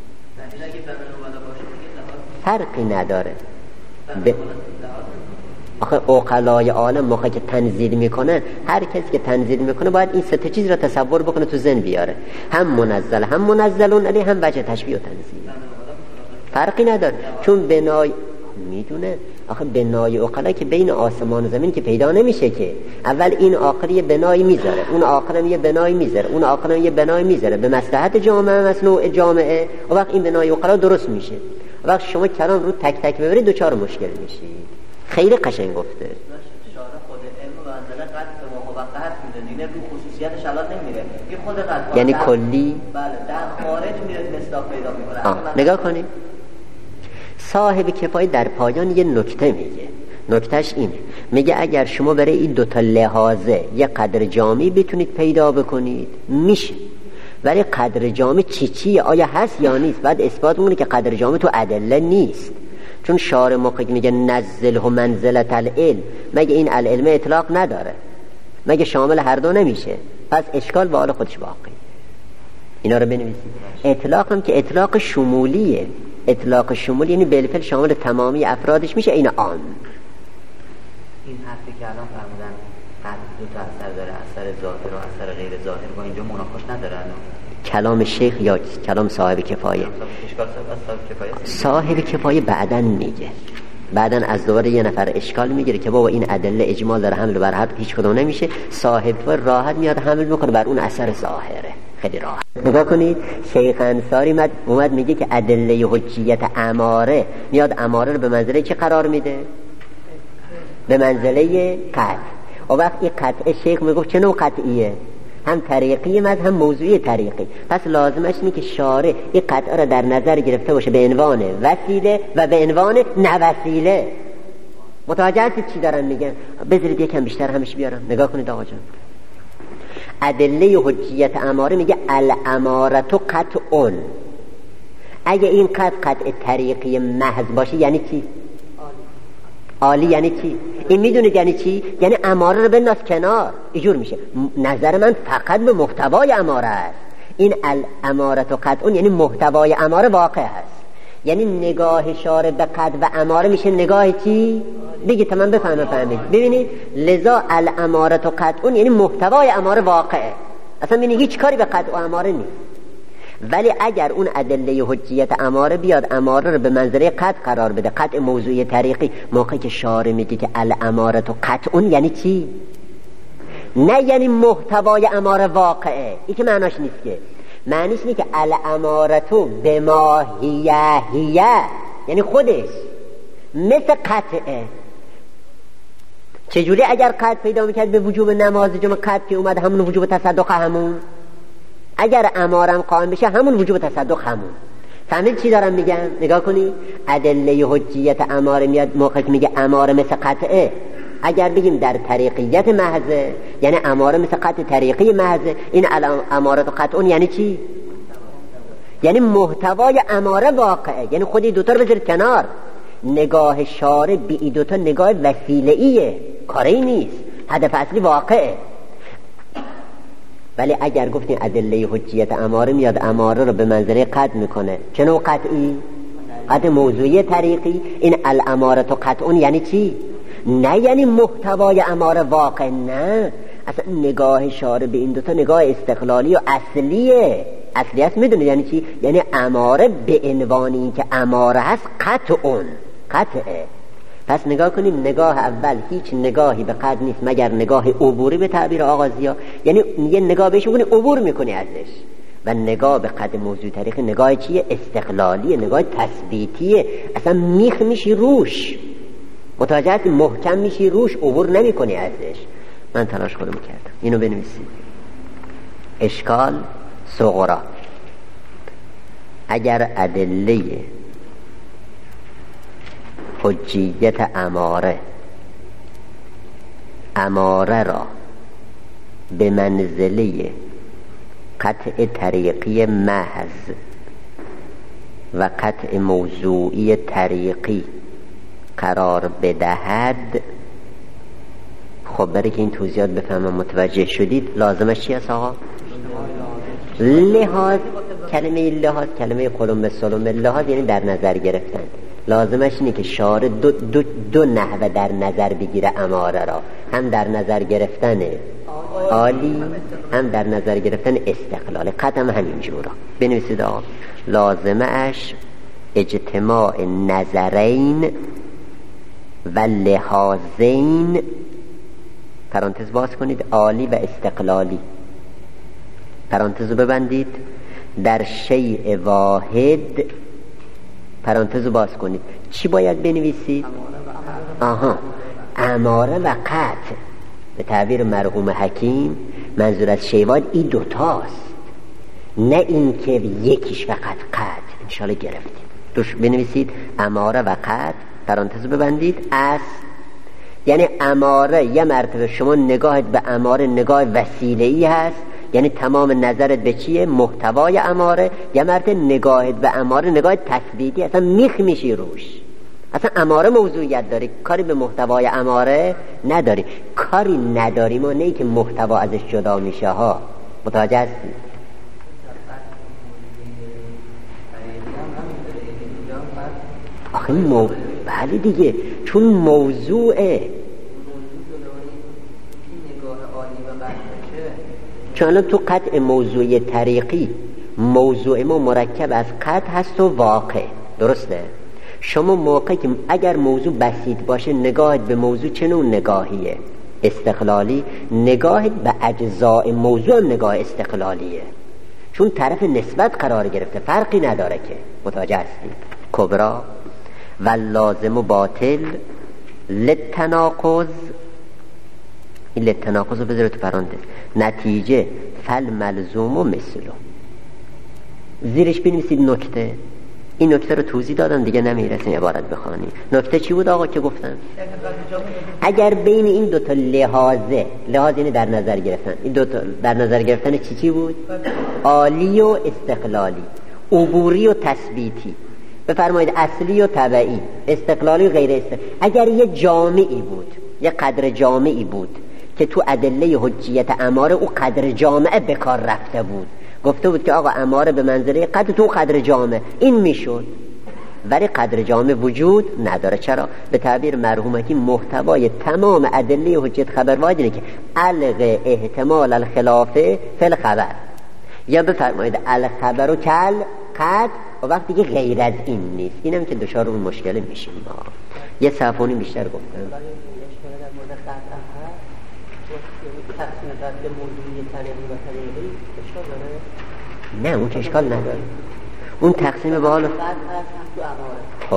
فرقی نداره. ب... آخه عقلای عالم موقعی که تنزیل میکنه، هر کسی که تنزیل میکنه باید این سه تا چیز را تصور بکنه، تو ذهن بیاره، هم منزل هم منزلون علیه هم وجه تشبیه و تنزیل. فرقی نداره، چون بنای میدونه. آخه بنای عقلا که بین آسمان و زمین که پیدا نمیشه که. اول این آخر یه بنای میذاره، اون آخرم یه بنای میذاره، اون آخرم یه بنای میذاره به مصلحت جامعه، مصنوع جامعه. و وقت این بنای عقلا درست میشه، وقت شما کلام رو تک تک ببرید دوچار مشکل میشید. خیلی قشنگ گفته. شارع خود علم و منزله قد به موقعیت میده، دیگه رو خصوصیتش الان نمیره. این خود قد یعنی کلی. بله، در خارج میره مصداق پیدا میکنه. نگاه کنید. صاحب کفایه در پایان یه نکته میگه. نکتهش اینه، میگه اگر شما برای این دوتا لحاظه یه قدر جامعی بتونید پیدا بکنید میشه، ولی قدر جامع چی چیه؟ آیا هست یا نیست؟ بعد اثبات میکنه که قدر جامع تو ادله نیست. چون شارع موقعی میگه نزله منزلت العلم، مگه این العلم اطلاق نداره؟ مگه شامل هر دو نمیشه؟ پس اشکال به حال خودش باقی. اینا رو بنویسید. اطلاق هم که اطلاق شمولیه. اطلاق شمولی یعنی بالفعل شامل تمامی افرادش میشه، این عام. این حرفی که الان فرمودن قد دو تا اثر داره، اثر ظاهر و اثر غیر ظاهر، با اینجا مناقشه نداره الان. کلام شیخ یا کلام صاحب کفایه؟ صاحب کفایه بعدن میگه، بعدن از دوباره یه نفر اشکال میگیره که بابا این ادله اجمال داره، حمل بر هر هیچ کدوم نمیشه. صاحب کفایه راحت میاد حمل میکنه بر اون اثر ظاهره، خیلی راحت. نگاه کنید شیخ انصاری اومد, اومد میگه که ادله حجیت اماره میاد اماره رو به منزله چه قرار میده؟ به منزله قطع. و وقت این قطع شیخ میگفت چه نوع قطعیه؟ هم طریقی مد هم موضوعی طریقی. پس لازمش اینه که شارع این قطعه را در نظر گرفته باشه به عنوان وسیله و به عنوان نوسیله. متوجه هستید چی دارن میگن؟ بذارید یکم بیشتر همش بیارم. نگاه کنید آقا جان، ادله حجیت اماره میگه الامارتو قطعون. اگه این قطع قطع طریقی محض باشه یعنی چی؟ عالی. یعنی چی؟ این میدونید یعنی چی؟ یعنی اماره رو بنداز کنار، اینجور میشه. نظر من فقط به محتوای اماره است. این الامارتو قطعون یعنی محتوای اماره واقع است. یعنی نگاه شارع به قطع و اماره میشه نگاه چی؟ بگید تا من بفهمم. فهمید؟ ببینید لذا الامارتو قطعون یعنی محتوای اماره واقعه، اصلا ببینید هیچ کاری به قطع و اماره نیست. ولی اگر اون ادله حجیت اماره بیاد اماره رو به منزله قطع قرار بده، قطع موضوعی طریقی، موقعی که شارع میگه که الامارتو قطعون یعنی چی؟ نه یعنی محتوای اماره واقعه، این که معناش نیست. که معنیش اینه که الامارتو بما هیه هیه یعنی خودش مثل قطعه. چجوری اگر قطع پیدا میکرد به وجوب نماز جمعه، قطع که اومد همون وجوب تصدق همون، اگر امارم قائم بشه همون وجوب تصدق همون. فهمید چی دارم میگم؟ نگاه کنی ادله حجیت اماره میاد موقعی که میگه اماره مثل قطعه. اگر بگیم در طریقیت محضه یعنی اماره مثل قطع طریقی محضه. این اماره تو قطعون یعنی چی؟ یعنی محتوای اماره واقعه، یعنی خودی دوتا رو بذارید کنار. نگاه شارع به این دوتا نگاه وسیله‌ایه، کاری نیست، هدف اصلی واقعه. ولی اگر گفتیم ادله حجیت اماره میاد اماره رو به منزله قطع میکنه، چه نوع قطعی؟ قطع موضوعی طریقی. این الاماره تو قطعون یعنی چی؟ نه یعنی محتوای اماره واقع، نه، اصلا نگاه شارع به این دوتا نگاه استقلالی و اصلیه. اصلی هست میدونید یعنی چی؟ یعنی اماره به عنوان این که اماره هست قطعون، قطعه. پس نگاه کنیم، نگاه اول هیچ نگاهی به قد نیست مگر نگاه عبوری به تعبیر آغازیا، یعنی یه نگاه بهش میکنی عبور میکنی ازش. و نگاه به قد موضوع طریقی نگاه چیه؟ استقلالیه، نگاه تثبیتیه، اصلا میخ میشی روش، متوجه هستی؟ محکم میشی روش، عبور نمی کنی ازش. من تلاش خودم کردم اینو بنویسید. اشکال صغرا: اگر ادله حجیت اماره اماره را به منزله قطع طریقی محض و قطع موضوعی طریقی قرار بدهد، خب برای که این توضیحات بفهمم متوجه شدید لازمش چی است آقا؟ لحاظ. کلمه لحاظ کلمه قلم به سلم لحاظ یعنی در نظر گرفتن. لازمش اینه که شارع دو, دو, دو نحوه در نظر بگیره اماره را، هم در نظر گرفتن عالی، هم در نظر گرفتن استقلال. قطعا همین جورا بنویسید آقا: لازمه اش اجتماع نظرین و لحاظین، پرانتز باز کنید، عالی و استقلالی، پرانتزو ببندید، در شیء واحد، پرانتزو باز کنید. چی باید بنویسید؟ آها، اماره و قطع. به تعبیر مرحوم حکیم منظور از شیء واحد این دوتاست، نه این که یکیش فقط قطع. انشالله گرفتید. دوش بنویسید اماره و قطع، پرانتزو ببندید. از یعنی اماره یه مرتبه شما نگاهت به اماره نگاه وسیله‌ای هست، یعنی تمام نظرت به چیه؟ محتوای اماره. یه مرتبه نگاهت به اماره نگاه تثبیتی، اصلا میخ میشی روش، اصلا اماره موضوعیت داری، کاری به محتوای اماره نداری. کاری نداریم و نه که محتوا ازش جدا میشه ها. متوجه هستید؟ آخه مو... بله دیگه، چون موضوعه، چون الان تو قطع موضوعی طریقی موضوع ما مرکب از قطع هست و واقع، درسته؟ شما موقعی که اگر موضوع بسیط باشه نگاهت به موضوع چه نوع نگاهیه؟ استقلالی. نگاهت به اجزاء موضوع هم نگاه استقلالیه، چون طرف نسبت قرار گرفته، فرقی نداره که. متوجه هستید؟ کبرا: و لازم و باطل للتناقض، این للتناقض رو بذاره تو پرانتز، نتیجه فل ملزوم و مثلو. زیرش بنویسید نکته. این نکته رو توضیح دادم دیگه نمیرسیم عبارت بخوانی. نکته چی بود آقا که گفتن؟ اگر بین این دوتا لحاظه، لحاظ یعنی در نظر گرفتن، این دوتا در نظر گرفتن چی چی بود؟ عالی و استقلالی، عبوری و تثبیتی، بفرمایید اصلی و تبعی، استقلالی و غیر استقلالی. اگر یه جامعی بود، یه قدر جامعی بود که تو ادله حجیت اماره او قدر جامعه به کار رفته بود، گفته بود که آقا اماره به منزله قدر تو قدر جامعه، این میشد. ولی قدر جامعه وجود نداره. چرا؟ به تعبیر مرحوم که محتوای تمام ادله حجیت خبر واحد اینه که الغ احتمال الخلافه فی الخبر، یا بفرمایید الخبر و کل قد، و وقتی که غیر از این نیست. اینم که دچار اون مشکل میشیم. ما یه صفحونی بیشتر گفتم. نه اون که اشکال نداره، اون تقسیم به حال خب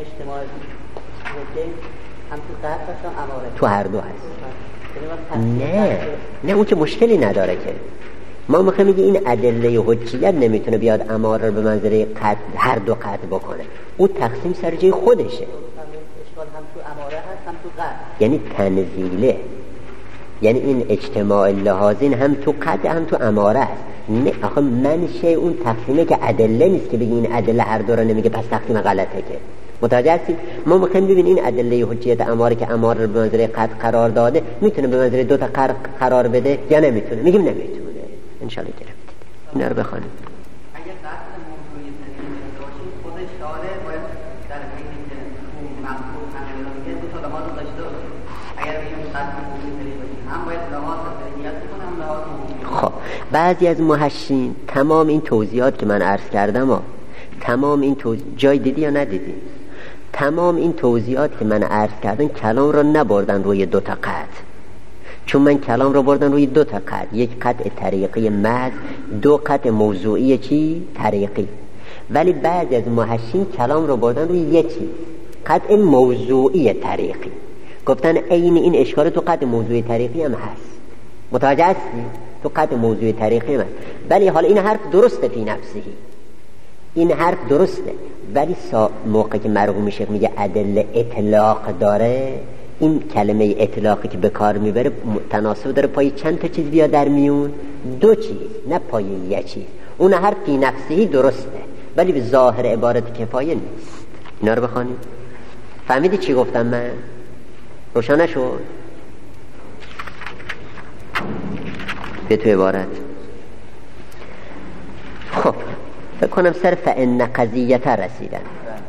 تو هر دو هست. نه نه اون که مشکلی نداره که. ما میخوایم میگه این ادله حجیت نمیتونه بیاد اماره رو به منزله قطع هر دو قطع بکنه. اون تقسیم سر جای خودشه، اشکال هم تو اماره هست هم تو قطع، یعنی تنزیله. یعنی این اجتماع لحاظین هم تو قطع هم تو اماره است. نه آخه منشه اون تقسیمه که ادله نیست که بگی این ادله هر دو رو نمیگه پس تقسیم غلطه که. متوجه هستید؟ ما میخوایم ببین این ادله حجیت اماره که اماره رو به منزله قطع قرار داده میتونه به منزله دو تا قرار بده یا نمیتونه؟ میگیم نمیتونه. ان شاء الله گرفتید. اینا رو بخونید. اگه قطع موضوعی طریقی داشتید خودش شارع باید در حینی که اون مقبول همه رو میگه دو تا لحاظ داشته باشه. اگر بگیم قطع موضوعی باشیم هم باید لحاظ ذهنیت بکنه هم لحاظ موضوعی. خب بعضی از محشین تمام این توضیحات که من عرض کردم ها، تمام این توضیح جای دیدی یا ندیدی؟ تمام این توضیحات که من عرض کردم کلام رو نبردن روی دو تا قطع، چون من کلام رو بردن روی دو تا قطع، یک قطع طریقی محض، دو قطع موضوعی چی؟ طریقی. ولی بعضی از محشین کلام رو بردن روی یک چیز، قطع موضوعی طریقی. گفتن عین این اشکال تو قطع موضوعی طریقی هم هست. متوجه هستی؟ تو قطع موضوعی طریقی هم هست. ولی حالا این حرف درسته فی نفسه، این حرف درسته، ولی موقع که مرحوم شیخ میگه ادله اطلاق داره، این کلمه اطلاقی که به کار میبره تناسب داره پای چند تا چیز بیاد در میون؟ دو چیز، نه پای یک چیز. اون حرف فی نفسه درسته ولی به ظاهر عبارت کفایه نیست. اینا رو بخوانیم. فهمیدی چی گفتم من؟ روشن نشد؟ به تو عبارت خب بکنم سر فإن قضیت رسیدن.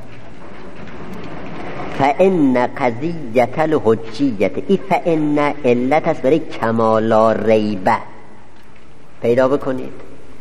فإن قضیت الحجیت، این فإن علت است برای کمالا ریبه. پیدا بکنید،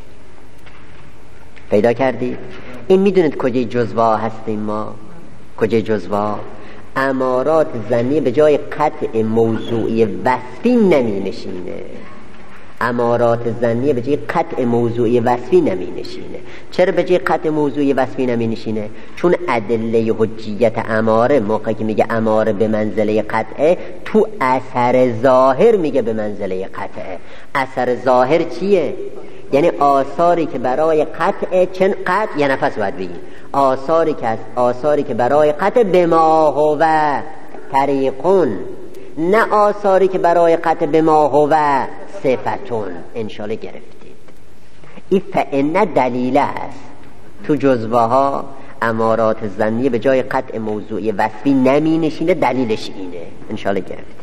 پیدا کردید؟ این میدونید کجای جزوا هستیم ما؟ کجای جزوا؟ امارات ظنی به جای قطع موضوعی وصفی نمی نشینه. امارات ظنیه به جای قطع موضوعی وصفی نمی نشینه. چرا به جای قطع موضوعی وصفی نمی نشینه؟ چون ادله حجیت اماره موقعی که میگه اماره به منزله قطعه، تو اثر ظاهر میگه به منزله قطعه. اثر ظاهر چیه؟ یعنی آثاری که برای قطع، چن قطع یه نفس باید بگی، آثاری که از آثاری که برای قطع به ما هو طریقون، نه آثاری که برای قطع به ما هو صفتون. انشالله گرفتید. این فإن دلیله است. تو جزوه ها امارات ظنیه به جای قطع موضوعی وصفی نمی نشینه، دلیلش اینه. انشالله گرفتید.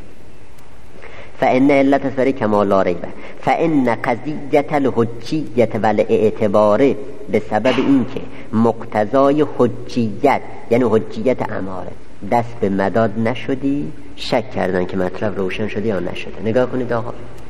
فإن علت است برای کمال لا ریبه. فإن قضیت الحجیت و الاعتبار، به سبب اینکه مقتضای حجیت یعنی حجیت اماره دست به مداد نشدی. شک کردن که مطلب روشن شده یا نشده. نگاه کنید آقا،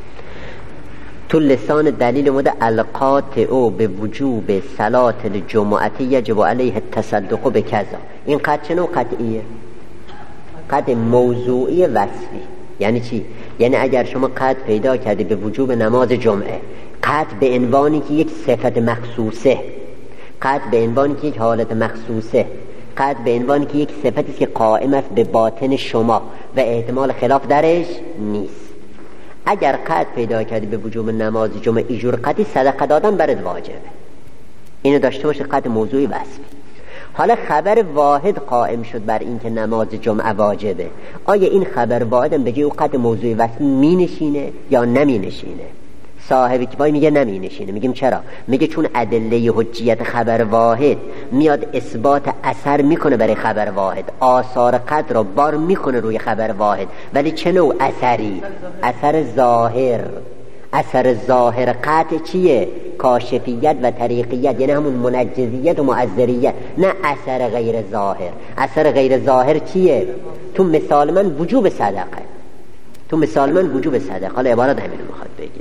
تو لسان دلیل مده القاطع به وجوب صلاة الجمعه یجب علیه التصدق به کذا. این قطع چه نوع قطعیه؟ قطع موضوعی وصفی. یعنی چی؟ یعنی اگر شما قطع پیدا کردی به وجوب نماز جمعه، قطع به عنوانی که یک صفت مخصوصه، قطع به عنوانی که یک حالت مخصوصه، قطع به عنوانی که یک صفتی که قائم است به باطن شما و احتمال خلاف درش نیست. اگر قطع پیدا کردی به وجوب نماز جمعه، ایجور قطعی صدقه دادن برات واجبه. اینو داشته باشه، قطع موضوعی وصفی. حالا خبر واحد قائم شد بر این که نماز جمعه واجبه. آیا این خبر واحدم به جای او قطع موضوعی وصفی می نشینه یا نمی نشینه؟ صاحب کتاب میگه نمی نشینه. میگیم چرا؟ میگه چون ادله حجیت خبر واحد میاد اثبات اثر میکنه برای خبر واحد، آثار قطع را بار میکنه روی خبر واحد. ولی چه نوع اثری؟ اثر ظاهر. اثر ظاهر قطع چیه؟ کاشفیت و طریقیت، یعنی همون منجزیت و معذریت، نه اثر غیر ظاهر. اثر غیر ظاهر چیه؟ تو مثال من وجوب صدقه، تو مثال من وجوب صدقه. حالا عبارت همین رو میخواد بگه.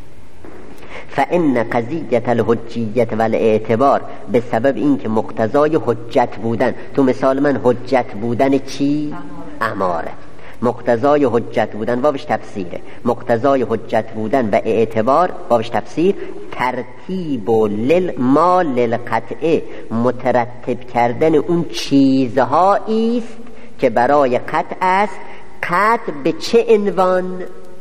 فإن قضیت الحجیت و الاعتبار، به سبب این که مقتضای حجت بودن، تو مثال من حجت بودن چی؟ اماره. مقتضای حجت بودن واوش تفسیره. مقتضای حجت بودن و اعتبار واوش تفسیر. ترتیب و لل ما للقطعه، مترتب کردن اون چیزهایی است که برای قطع است. قطع به چه عنوان؟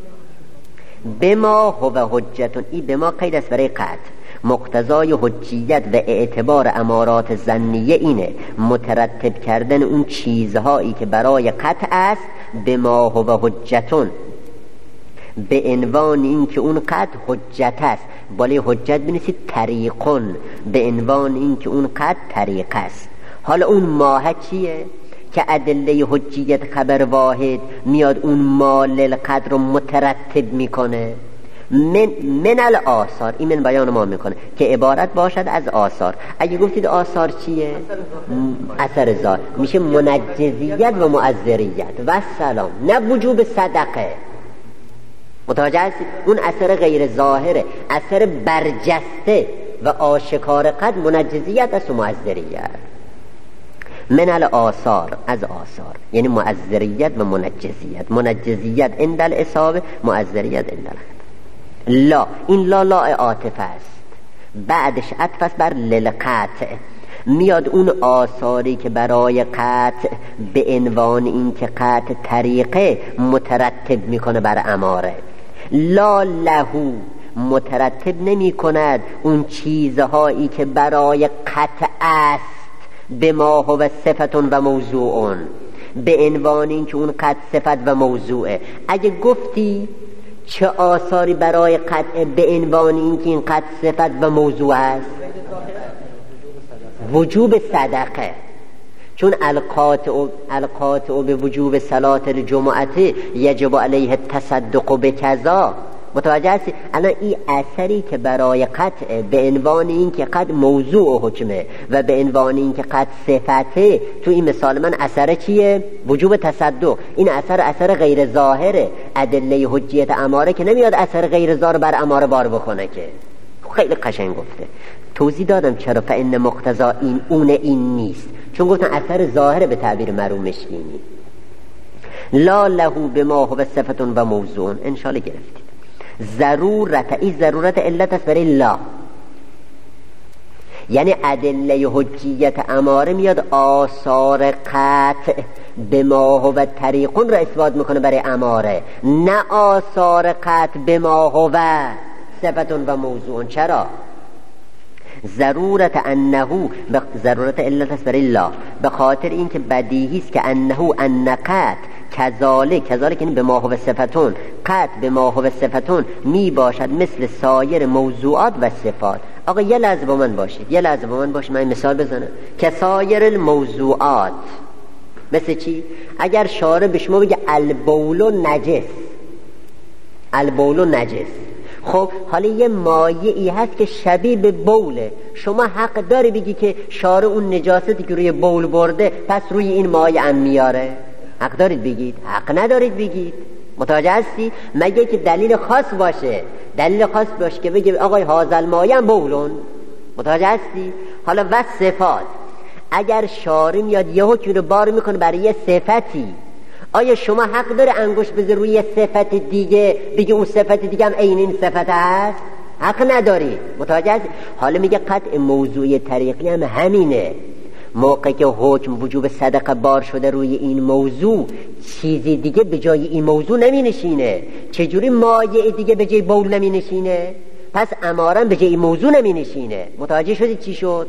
بما هو حجتون. این بما قید است برای قطع. مقتضای حجیت و اعتبار امارات ظنیه اینه، مترتب کردن اون چیزهایی که برای قطع است. بما هو حجتون، به عنوان این که اون قطع حجت است. بالای حجت بنویسید طریقون، به عنوان این که اون قطع طریق است. حالا اون ماه چیه؟ که ادله حجیت خبر واحد میاد اون مال القدر رو مترتب میکنه. من من الاثار، این من بیان ما میکنه که عبارت باشد از آثار. اگه گفتید آثار چیه؟ اثر ظاهر میشه منجزیت و معذریت و سلام، نه وجوب صدقه. متوجه هستید؟ اون اثر غیر ظاهره، اثر برجسته و آشکار قد منجزیت است و معذریت. من الاثار، از آثار یعنی معذریت و منجزیت. منجزیت عند الاصابه، معذریت عند الخطا. لا، این لا لا عاطف است، بعدش عطف است بر للقطع. میاد اون آثاری که برای قطع به عنوان این که قطع طریقه مترتب میکنه بر اماره. لا لهو، مترتب نمی کند اون چیزهایی که برای قطع است به ما هو صفتون و موضوعون، به عنوان این که اون قطع صفت و موضوعه. اگه گفتی چه آثاری برای قطع به عنوان این که این قطع صفت و موضوع است؟ وجوب صدقه، چون القاطع القاطع به وجوب صلات الجمعه یجب علیه التصدق بکذا. متوجه هستی؟ الان این اثری که برای قطع به عنوان این که قطع موضوع حکمه و به عنوان این که قطع صفته، تو این مثال من اثر چیه؟ وجوب تصدق. این اثر اثر غیر ظاهره، ادله حجیت اماره که نمیاد اثر غیر ظاهر بر اماره بار بکنه که. خیلی قشنگ گفته، توضیح دادم چرا. فإن مقتضا این اون این نیست، چون گفتن اثر ظاهره به تعبیر مرحوم مشکینی. لا لهو بما هو صفتون و موضوعون. انشالله گرفتید. ضرورت، این ضرورت علت است برای لا، یعنی ادله حجیت اماره میاد آثار قطع به ما هو طریقون را اثبات میکنه برای اماره، نه آثار قطع به ما هو صفتون و موضوعون. چرا؟ ضرورت انه، ضرورت علت است برای لا، به خاطر این که بدیهی است که انه انقت کذالک، کذالک یعنی به ما هو صفتون، قط به ما هو صفتون می باشد مثل سایر موضوعات و صفات. آقا یه لحظه با من باشید، یه لحظه با من باشید، من مثال بزنم. که سایر الموضوعات مثل چی؟ اگر شارع به شما بگه البول نجس، البول نجس، خب حالا یه مایعی هست که شبیه به بوله، شما حق داری بگی که شارع اون نجاستی که روی بول برده پس روی این مایع هم میاره؟ حق دارید بگید؟ حق ندارید بگید. متوجه هستی؟ مگه که دلیل خاص باشه، دلیل خاص باشه که بگه آقای هازل مایع هم بولون. متوجه هستی؟ حالا و صفات، اگر شارع میاد یه حکم رو بار میکنه برای یه صفتی، آیا شما حق داره انگشت بذاری روی صفت دیگه بگی اون صفت دیگه هم عین این صفت هست؟ حق نداری. متوجه هستی؟ حالا میگه قطع موضوع طریقی هم همینه. موقع که حکم وجوب صدقه بار شده روی این موضوع، چیزی دیگه به جای این موضوع نمی نشینه. چجوری مایع دیگه به جای بول نمی نشینه؟ پس امارن به جای این موضوع نمی نشینه. متوجه شدید چی شد؟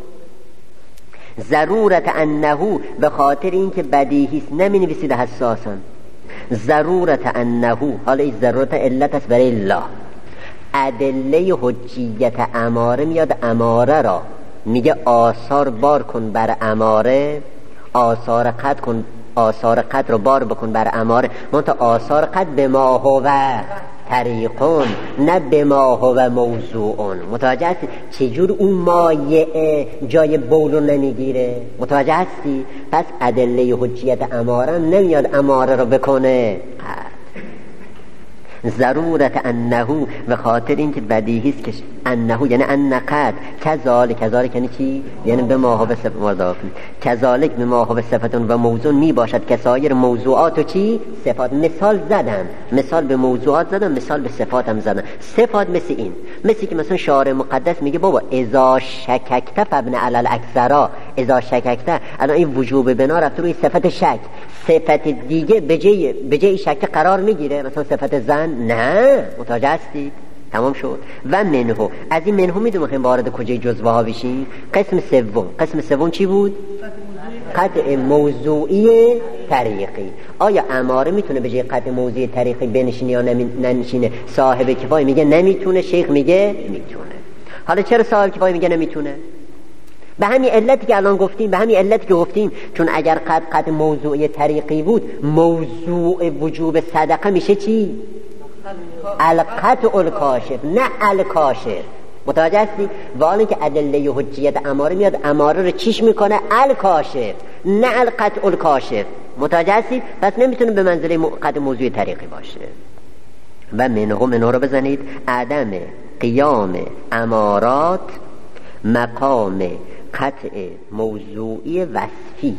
ضرورت انه، به خاطر این که بدیهیست، نمی نویسید حساسا. ضرورت انه، حالا این ضرورت علت است برای الله. ادله حجیت اماره میاد اماره را میگه آثار بار کن بر اماره، آثار قد کن، آثار قد رو بار بکن بر اماره. منتها آثار قد به ما هو طریقون، نه به ما هو موضوعون. متوجه هستی؟ چجور اون مایع جای بولو نمیگیره؟ متوجه هستی؟ پس ادله حجیت اماره نمیاد اماره رو بکنه. ضرورت انه، به خاطر اینکه بدیهی است که انه یعنی انقد کذالک، کذالک یعنی چی؟ یعنی به ما هو صفت مضاف، کذالک به ما هو صفتون و موضوع می باشد که سایر موضوعات و چی؟ صفات. مثال زدم، مثال به موضوعات زدم، مثال به صفات هم زدم. صفات مثل این، مثل که مثلا شارع مقدس میگه بابا اذا شککت فابن علی الاکثرا، اذا شککت، الان این وجوب بنا رفت روی صفت شک، صفت دیگه به جای به جای شک قرار میگیره، مثلا صفت زن نه. متوجه هستید؟ تمام شد. و منهو، از این منهو میدونم خیلی وارد کجای جزوه ها بشیم. قسم سوم، قسم سوم چی بود؟ قطع موضوعی طریقی. آیا اماره میتونه به جای قطع موضوعی طریقی بنشینه یا ننشینه؟ صاحب کفایه میگه نمیتونه، شیخ میگه میتونه. حالا چرا صاحب کفایه میگه نمیتونه؟ به همین علتی که الان گفتیم، به همین علتی که گفتیم، چون اگر قطع قطع موضوعی طریقی بود، موضوع وجوب صدقه میشه چی؟ القطع الکاشف نه الکاشف. متوجه هستی؟ والا که ادله حجیت اماره میاد اماره رو چیش میکنه؟ الکاشف نه القطع الکاشف. متوجه هستی؟ پس نمیتونه به منزله قطع موضوع طریقی باشه. و منه منه رو بزنید عدم قیام امارات مقام قطع موضوعی وصفی.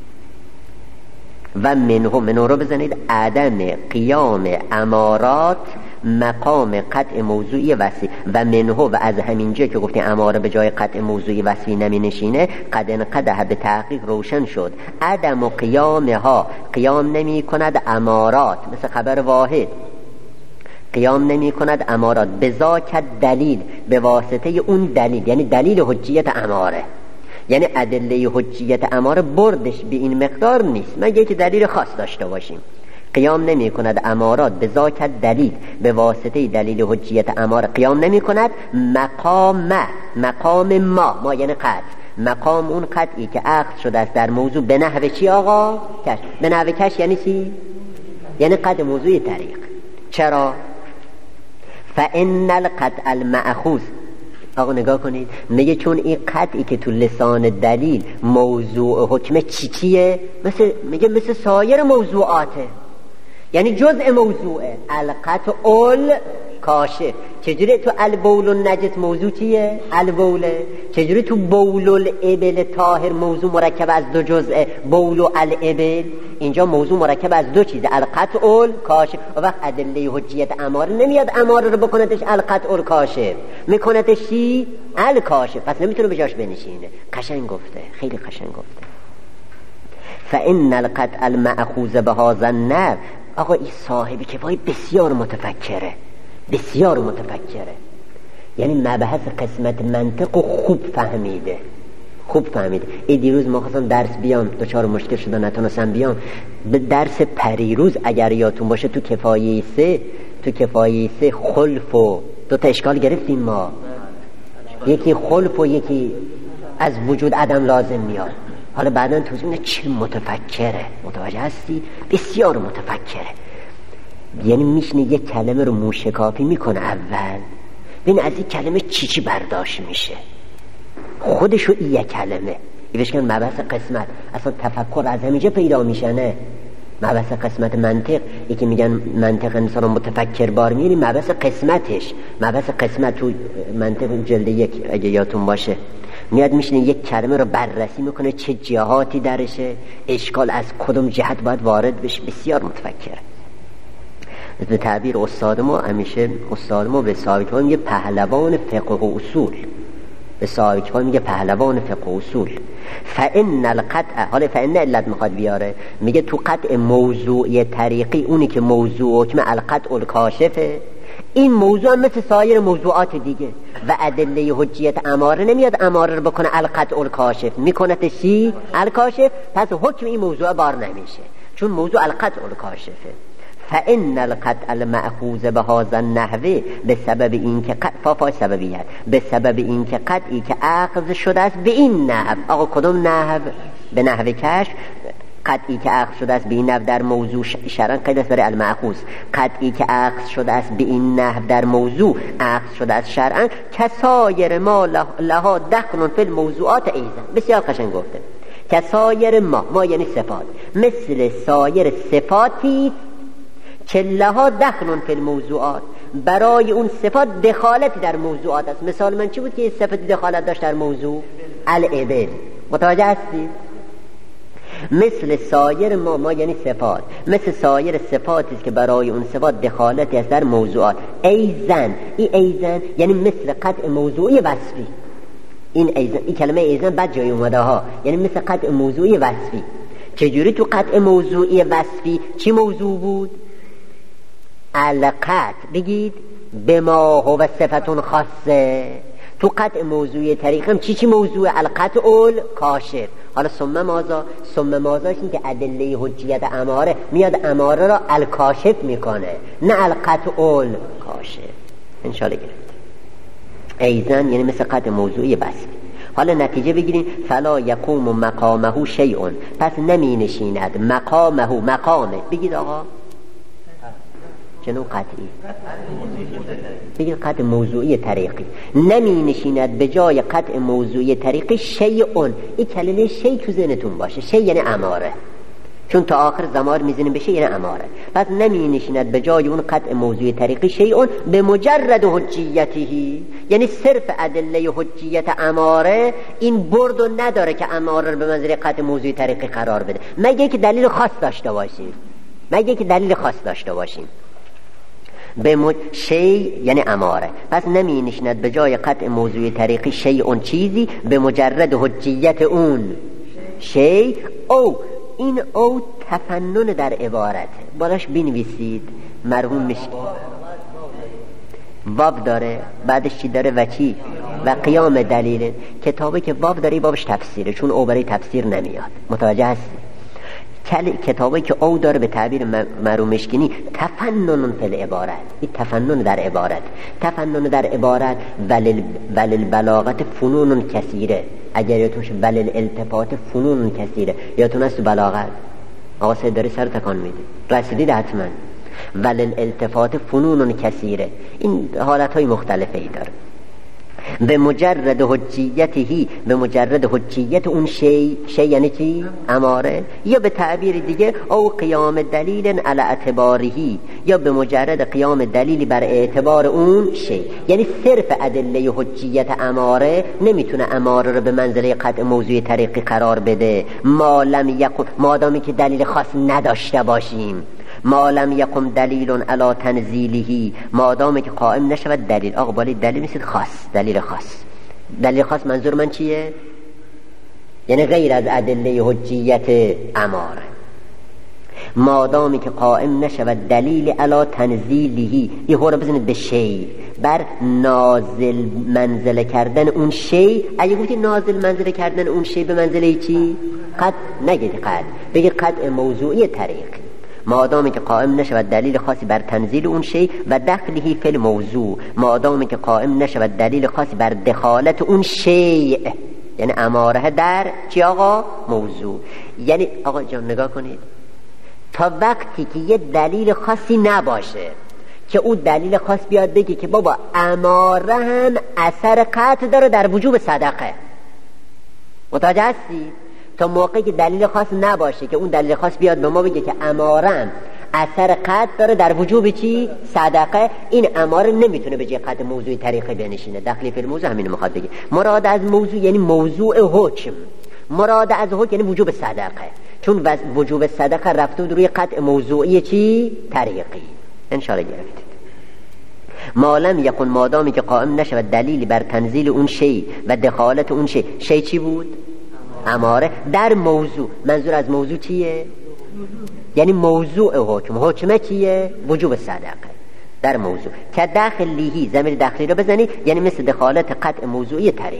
و منه منه رو بزنید عدم قیام امارات مقام قطع موضوعی وصفی. و منه و از همینجا که گفتیم اماره به جای قطع موضوعی وصفی نمی نشینه، قد انقدح به تحقیق روشن شد عدم و قیامها، قیام نمی کند امارات مثل خبر واحد، قیام نمی کند امارات بذاک دلیل به واسطه اون دلیل، یعنی دلیل حجیت اماره، یعنی ادله حجیت اماره بردش به این مقدار نیست مگه که دلیل خاص داشته باشیم. قیام نمی کند امارات بذاک دلیل به واسطه دلیل حجیت اماره، قیام نمی کند مقام مقام ما ما یعنی قطع، مقام اون قطعی که عقد شده است در موضوع به نحو چی آقا؟ کش. به نحو کش یعنی چی؟ یعنی قطع موضوع طریق. چرا؟ فإن القطع المأخوذ، آقا نگاه کنید میگه چون این قطعی که تو لسان دلیل موضوع حکم چی چیه؟ مثل میگه مثل سایر موضوعاته، یعنی جزء موضوعه. القطع ال کاشف. چجوری تو البول النجس موضوع چیه؟ البوله. چجوری تو بول الابل طاهر موضوع مرکب از دو جزء بول و الابل؟ اینجا موضوع مرکب از دو چیزه، القطع ال کاشف. و وقت ادله حجیت اماره نمیاد اماره رو بکنتش القطع ال کاشف، میکنتش چی؟ ال کاشف. پس نمیتونه بجاش بنشینه. قشنگ گفته، خیلی قشنگ گفته. فإن القطع المأخوذ بهذا النحو. آقا این صاحبی که وای بسیار متفکره، بسیار متفکره، یعنی مبحث قسمت منطق خوب فهمیده، خوب فهمیده. این دیروز ما خواستم درس بیام، دوچار مشکل شده نتونستم بیام. به درس پریروز اگر یادتون باشه تو کفایه سه تو کفایه سه خلف و دو تا اشکال گرفتیم ما، یکی خلف و یکی از وجود عدم لازم میاد. حالا بعداً توضیح میده چه متفکره. متوجه هستی؟ بسیار متفکره. یعنی میشنه یک کلمه رو موشکافی میکنه اول، ببین از این کلمه چی چی برداشت میشه، خودشو این یک کلمه ایوشکن مبحث قسمت. اصلا تفکر از همینجا پیدا میشه. نه مبحث قسمت منطق، یکی میگن منطق انسان متفکر بار میری، مبحث قسمتش، مبحث قسمت تو منطق جلد یک اگه یادتون باشه میاد میشینه یک کلمه رو بررسی میکنه چه جهاتی درشه، اشکال از کدوم جهت باید وارد بشه. بسیار متفکره. به تعبیر استاد ما همیشه استاد ما به صاحب کتاب میگه پهلوان فقه و اصول، به صاحب کتاب میگه پهلوان فقه و اصول. فإن القطع، حالا فإن علت میخواد بیاره، میگه تو قطع موضوعی طریقی اونی که موضوع حکم القطع الکاشفه، این موضوع هم مثل سایر موضوعات دیگه و ادله حجیت اماره نمیاد اماره رو بکنه القطع الکاشف، میکنه چی؟ الکاشف. پس حکم این موضوع بار نمیشه چون موضوع القطع الکاشفه. فإن القطع المأخوذ بهذا النحو، به سبب این که فافا سببیت، به سبب این که قطعی که اخذ شده است به این نحو. آقا کدوم نحو؟ به نحو کشف. قطعی که اخذ شده است به این نحو در موضوع شرعاً قید است برای المأخوذ. قطعی که اخذ شده است به این نحو در موضوع اخذ شده است شرعاً کسایر ما لها دخل فی الموضوعات ایضا. بسیار قشنگ گفته. کسایر ما، ما یعنی صفات، مثل سایر صفاتی که لها دخل فی الموضوعات، برای اون صفات دخالت در موضوعات است. مثال من چی بود که صفت دخالت داشت در موضوع؟ الابل. متوجه هستی؟ مثل سایر ما، ما یعنی صفات، مثل سایر صفاتی است که برای اون صفات دخالتی است در موضوعات. ایزن، این ایزن یعنی مثل قطع موضوعی وصفی. این ایزن، این کلمه ایزن بعد جای اومده ها، یعنی مثل قطع موضوعی وصفی. چجوری تو قطع موضوعی وصفی چی موضوع بود؟ القطع بگید به ما هو صفتون خاصه. تو قطع موضوعی طریق هم چی چی موضوع؟ القطع ال کاشف. حالا ثم مازا، ثم مازاش این که ادله حجیت اماره میاد اماره را الکاشف میکنه، نه القطع ال کاشف. انشاءالله گرفت. ایزن یعنی مثل قطع موضوعی بس. حالا نتیجه بگیریم فلا یقوم مقامه شیء، پس نمی نشیند مقامه، مقامه بگید آقا چنو قطعی؟ بگید قطع موضوعی طریقی. نمی نشیند به جای قطع موضوعی طریقی شیء. این کلمه شیء تو ذهنتون باشه. شیء یعنی اماره، چون تا آخر زمار میزنیم بشه یعنی اماره. پس نمی نشیند به جای اون قطع موضوعی طریقی شیء به مجرد حجیته، یعنی صرف ادله حجیت اماره این برد و نداره که اماره رو به منزله قطع موضوعی طریقی قرار بده، مگه که دلیل خاص داشته باشیم. مگه که دلیل خاص داشته باشیم. به مج... شی یعنی اماره. پس نمی نشیند به جای قطع موضوعی طریقی شی اون چیزی به مجرد حجیت اون شی. او این او تفنن در عبارت بالاش بنویسید مرحوم میشه. باب داره، بعدش چی داره؟ و چی؟ و قیام دلیل. کتابی که باب داره بابش تفسیره، چون او برای تفسیر نمیاد. متوجه هستی؟ کتابی که او داره به تعبیر مرحوم مشکینی تفنن فی العبارت. این تفنن در عبارت. تفنن در عبارت ولل ولل بلاغت فنون کثیره. اگر یادتونش ولل التفات فنون کثیره. یادتون است بلاغت آقا سید داری سر تکان میده، رسیدید حتما. ولل التفات فنون کثیره. این حالت های مختلفه ای داره. به مجرد حجیتهی، به مجرد حجیت اون شی. شی یعنی چی؟ اماره. یا به تعبیر دیگه او قیام دلیل علی اعتبارهی، یا به مجرد قیام دلیلی بر اعتبار اون شی. یعنی صرف ادله حجیت اماره نمیتونه اماره رو به منزله قطع موضوع طریقی قرار بده ما لم یکن، مادامی که دلیل خاص نداشته باشیم. ما لم یقم دلیل علی تنزیله، مادامی که قائم نشود دلیل. آقا بالی دلیل میشه خاص، دلیل خاص. دلیل خاص منظور من چیه؟ یعنی غیر از ادله حجیت اماره. مادامی که قائم نشود دلیل علی تنزیله، یه هورا بزنید به شی، بر نازل منزله کردن اون شی. اگه گفتی نازل منزله کردن اون شی به منزله چی؟ قد نگید قد، بگید قد موضوعی طریق. مادامی که قائم نشود دلیل خاصی بر تنزیل اون شی و دخلهی فی الموضوع، مادامی که قائم نشود دلیل خاصی بر دخالت اون شی، یعنی اماره در چی آقا؟ موضوع. یعنی آقا جان نگاه کنید، تا وقتی که یه دلیل خاصی نباشه که اون دلیل خاص بیاد بگی که بابا اماره هم اثر قطع داره در وجوب صدقه. متوجه هستی؟ تا موقعی که دلیل خاص نباشه که اون دلیل خاص بیاد به ما بگه که اماره اثر قطع داره در وجوب چی؟ صدقه، این اماره نمیتونه به جای قطع موضوع طریقه بنشینه. دخلی فی الموضوع همینو میخواد بگه. مراد از موضوع یعنی موضوع حکم، مراد از حکم یعنی وجوب صدقه، چون وجوب صدقه رفته روی قطع موضوعی چی؟ طریقی. انشاءالله گرفتید. مالم یکن، مادامی که قائم نشود دلیلی بر تنزیل اون شی و دخالت اون شی. شی چی بود؟ اماره در موضوع. منظور از موضوع چیه؟ یعنی موضوع حکم. حکمه چیه؟ وجوب صدقه در موضوع. که داخلیهی، ضمیر داخلی رو بزنی، یعنی مثل دخالت قطع موضوعی طریقی.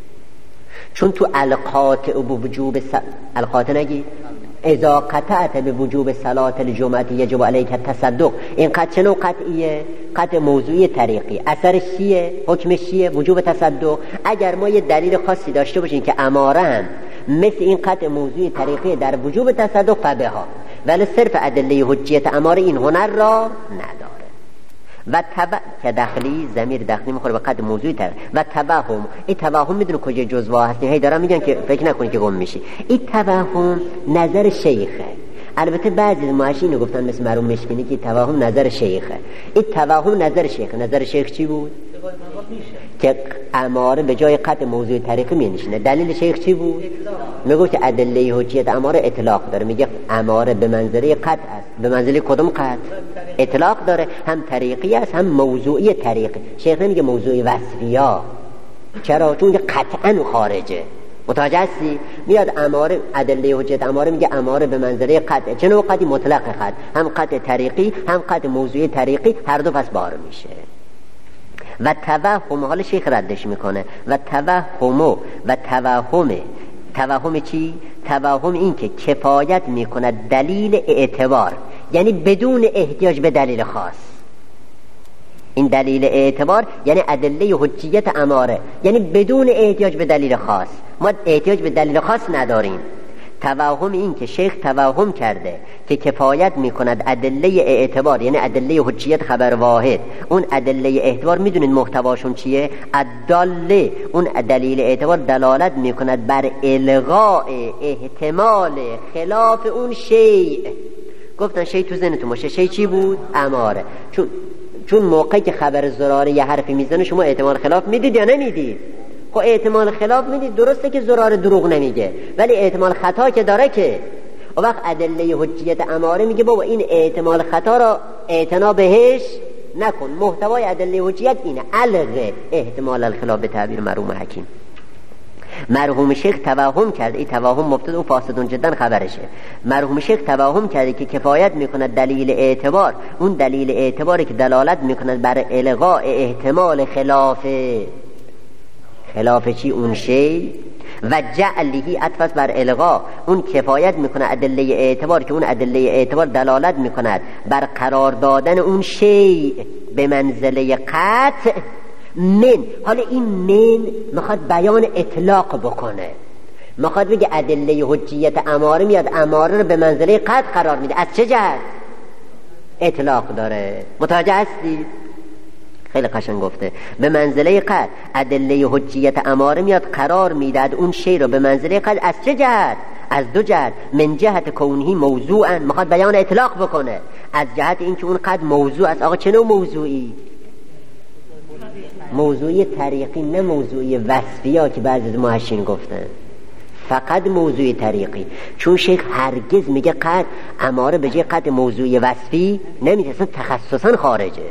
چون تو القاطع به وجوب س... القاطع نگی اذا قطعت به وجوب صلات الجمعه یجب علیک التصدق. این قطع چنو قطعیه؟ قطع موضوعی طریقی. اثرش چیه؟ حکمش چیه؟ وجوب تصدق. اگر ما یه دلیل خاصی داشته باشیم که اماره هم مثل این قطع موضوعی طریقی در وجوب تصدق فبها، ولی صرف ادله حجیت اماره این هنر را نداره. و تبع که داخلی، ضمیر داخلی میخوره به قطع موضوعی طریق. و توهم، این توهم میدونه کجا جزوا هستی؟ هی دارم میگن که فکر نکنی که گم میشی. این توهم نظر شیخه. البته بعضی از معاشینو گفتن مثل مرحوم مشکینی که توهم نظر شیخه. این توهم نظر شیخه. نظر شیخ چی بود؟ که اماره به جای قطع موضوع طریقی می نشینه. دلیل شیخ چی بود؟ میگه که ادله حجیت اماره اطلاق داره. میگه اماره به منزله قطع است. به منزله کدوم قطع؟ اطلاق داره. هم طریقی است هم موضوعی طریقی. شیخ نمیگه موضوعی وصفیا. چرا؟ چون قطعا خارجه. متوجه هستی؟ میاد اماره، ادله حجیت اماره میگه اماره به منزله قطع. چه نوع قطعی؟ مطلق قطع. هم قطع طریقی هم قطع موضوعی طریقی، هر دو پس بار میشه. و توهم، حال شیخ ردش میکنه، و توهم و توهم توهم چی؟ توهم این که کفایت میکند دلیل اعتبار، یعنی بدون احتیاج به دلیل خاص. این دلیل اعتبار یعنی ادله حجیت اماره، یعنی بدون احتیاج به دلیل خاص. ما احتیاج به دلیل خاص نداریم. توهم این که شیخ توهم کرده که کفایت میکند ادله اعتبار، یعنی ادله حجیت خبر واحد، اون ادله اعتبار میدونید محتواشون چیه؟ الداله، اون دلیل اعتبار دلالت میکند بر الغاء احتمال خلاف اون شیء. گفتن شیء تو ذهنتون باشه، شیء چی بود؟ اماره. چون چون موقعی که خبر زراره یه حرفی میزنه شما احتمال خلاف میدید یا نمیدید؟ خب احتمال خلاف میدید، درسته که زراره دروغ نمیگه ولی احتمال خطا که داره که. و وقت ادله حجیت اماره میگه بابا این احتمال خطا را اعتنا بهش نکن. محتوای ادله حجیت اینه، الغ احتمال الخلاف به تعبیر مرحوم حکیم. مرحوم شیخ توهم کرده، این توهم مبتدا و فاسدون جدا خبرشه. مرحوم شیخ توهم کرده که کفایت میکند دلیل اعتبار، اون دلیل اعتباری که دلالت میکند بر الغاء احتمال خلاف خلاف چی؟ اون شی و جعلهی عطف بر الغاء، اون کفایت میکنه ادله اعتبار که اون ادله اعتبار دلالت میکند بر قرار دادن اون شی به منزله قطع من. حالا این من میخواد بیان اطلاق بکنه، میخواد بگه ادله حجیت اماره میاد اماره رو به منزله قطع قرار میده. از چه جهت؟ اطلاق داره. متوجه هستی؟ خیلی قشنگ گفته. به منزله قطع ادله حجیت اماره میاد قرار میداد اون شی رو به منزله قطع. از چه جهت؟ از دو جهت. من جهت کونهی موضوعا، میخواد بیان اطلاق بکنه، از جهت اینکه اون قطع موضوع است. آقا چه نوع موضوعی؟ موضوعی طریقی، نه موضوعی وصفی ها که بعضی از محشین گفتن، فقط موضوعی طریقی. چون شیخ هرگز میگه قطع اماره به جای قطع موضوعی وصفی نمیده، اصلا تخصصا خارجه.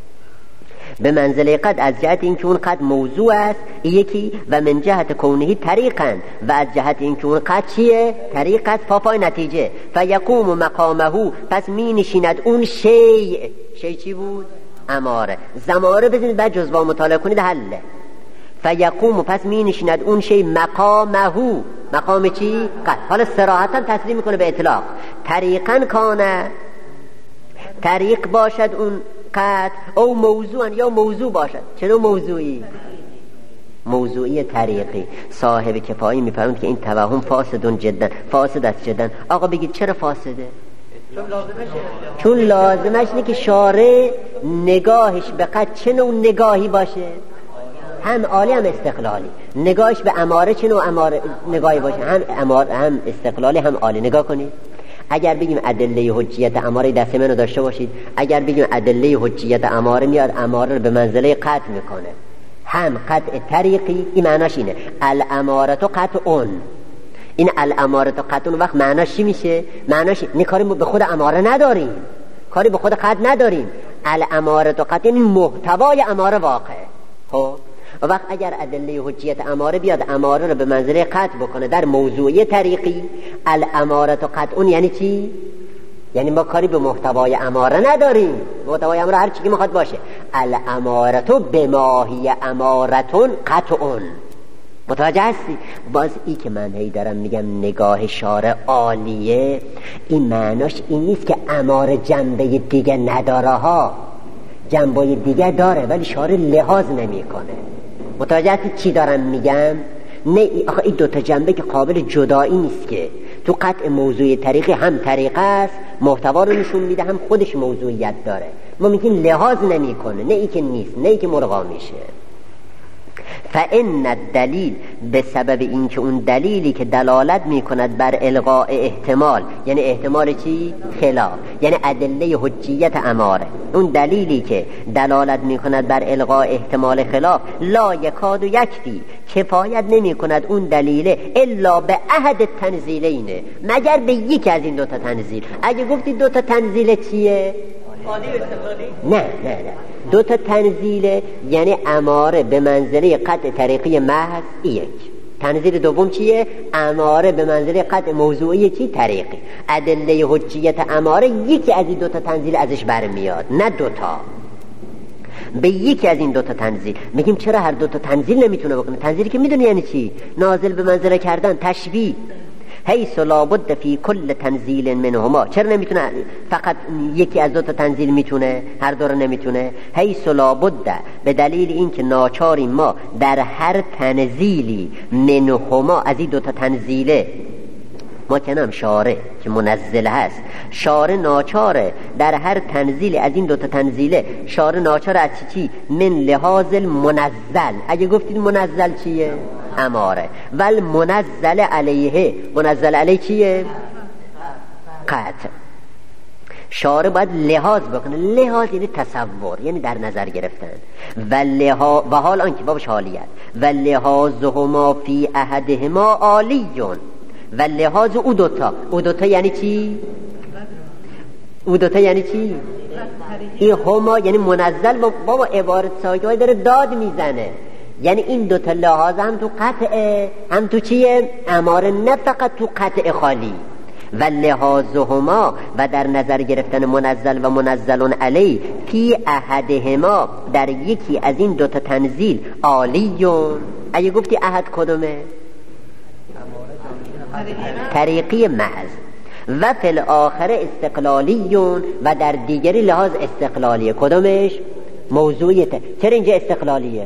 به منزله قد از جهت اینکه اون قد موضوع است یکی، و من جهت کونهی طریقا، و از جهت اینکه اون قد چیه؟ طریق است. پاپای نتیجه فیقوم مقامه، پس می نشیند اون شیء. شیء چی بود؟ اماره. زماره بزنید بعد جزوا مطالعه کنید حله. فیقوم، پس می نشیند اون شیء مقامه. مقام چی؟ قد. حالا صراحتا تصریح میکنه به اطلاق. طریقا کانه، طریق باشد اون قد، او موضوعا، یا موضوع باشد. چرا موضوعی؟ موضوعی طریقی. صاحب کفایی میفرمود که این توهم فاسدون جدا، فاسد است جدا. آقا بگید چرا فاسده؟ چون لازمش اینه که شارع نگاهش به قد چه نوع نگاهی باشه؟ هم عالی هم استقلالی. نگاهش به اماره چه نوع اماره نگاهی باشه؟ هم اماره هم استقلالی هم عالی. نگاه کنید، اگر بگیم ادله حجیت اماره دست منو داشته باشید، اگر بگیم ادله حجیت اماره میاد اماره رو به منزله قطع میکنه، هم قطع طریقی، این معناش اینه الاماره تو قطعون. این الاماره تو قطعون وقت معناش چی میشه؟ معناش این کاری به خود اماره نداریم، کاری به خود قطع نداریم. الاماره تو قطعون این محتوای اماره واقعه. خب و وقت اگر ادله حجیت اماره بیاد اماره رو به منزله قطع بکنه در موضوعی طریقی، الاماره تو قطعون یعنی چی؟ یعنی ما کاری به محتوای اماره نداریم. محتوای اماره هر چی که میخواد باشه. الاماره تو بماهی امارتون قطعون. متوجه هستی؟ باز ای که من هی دارم میگم نگاه شارع عالیه، این معناش این نیست که اماره جنبه دیگه نداره ها، جنبه دیگه داره ولی شارع لحاظ نمی کنه. متوجه هستی چی دارم میگم؟ نه آخه این دوتا جنبه که قابل جدایی نیست که. تو قطع موضوعی طریقی هم طریقه است، محتوا رو نشون میده، هم خودش موضوعیت داره. ما میگیم لحاظ نمی کنه، نه ای که نیست، نه ای که مرغا میشه. فإن الدلیل، به سبب اینکه اون دلیلی که دلالت میکند بر الغاء احتمال، یعنی احتمال چی؟ خلاف، یعنی ادله حجیت اماره، اون دلیلی که دلالت میکند بر الغاء احتمال خلاف، لا یکاد و یکفی، کفایت نمیکند اون دلیل الا به احد تنزیلین، مگر به یک از این دوتا تنزیل. اگه گفتی دوتا تنزیل چیه؟ نه نه نه دو تا تنزیل، یعنی اماره به منزله قطع طریقی محض یک. تنزیل دوم چیه؟ اماره به منزله قطع موضوعی چی؟ طریقی. ادله حجیت اماره یکی از این دو تا تنزیل ازش برمیاد، نه دو تا، به یکی از این دو تا تنزیل. میگیم چرا هر دو تا تنزیل نمیتونه بکنه؟ تنزیلی که میدونی یعنی چی؟ نازل به منزله کردن، تشبیه. حیث لا بد فی کل تنزیل منهما، چرا نمیتونه فقط یکی از دو تا تنزیل میتونه، هر دو رو نمیتونه؟ حیث لا بد، به دلیل اینکه ناچاریم ما در هر تنزیلی منهما، از این دو تا تنزیله ما کنم شارع که منزل هست، شارع ناچاره در هر تنزیل از این دوتا تنزیله شارع ناچاره از چی چی من لحاظ المنزل. اگه گفتید منزل چیه؟ اماره. ول منزل علیه، منزل علیه چیه؟ قطع. شارع باید لحاظ بکنه. لحاظ یعنی تصور، یعنی در نظر گرفتن. و لحاظ و حال آنکه بابش حالیت و لحاظهما فی احدهما عالیون. و لحاظ او دوتا، او دوتا یعنی چی؟ او دوتا یعنی چی؟ این هما یعنی منزل. بابا عبارت ساگه داره داد میزنه، یعنی این دوتا لحاظ هم تو قطعه هم تو چیه؟ اماره، نه فقط تو قطع خالی. و لحاظهما و در نظر گرفتن منزل و منزلون علی فی احدهما در یکی از این دوتا تنزیل عالیون. اگه گفتی احد کدومه؟ طریقی محض. و فی الاخر استقلالیون و در دیگری لحاظ استقلالیه. کدومش؟ موضوعیته. چرا اینجا استقلالیه؟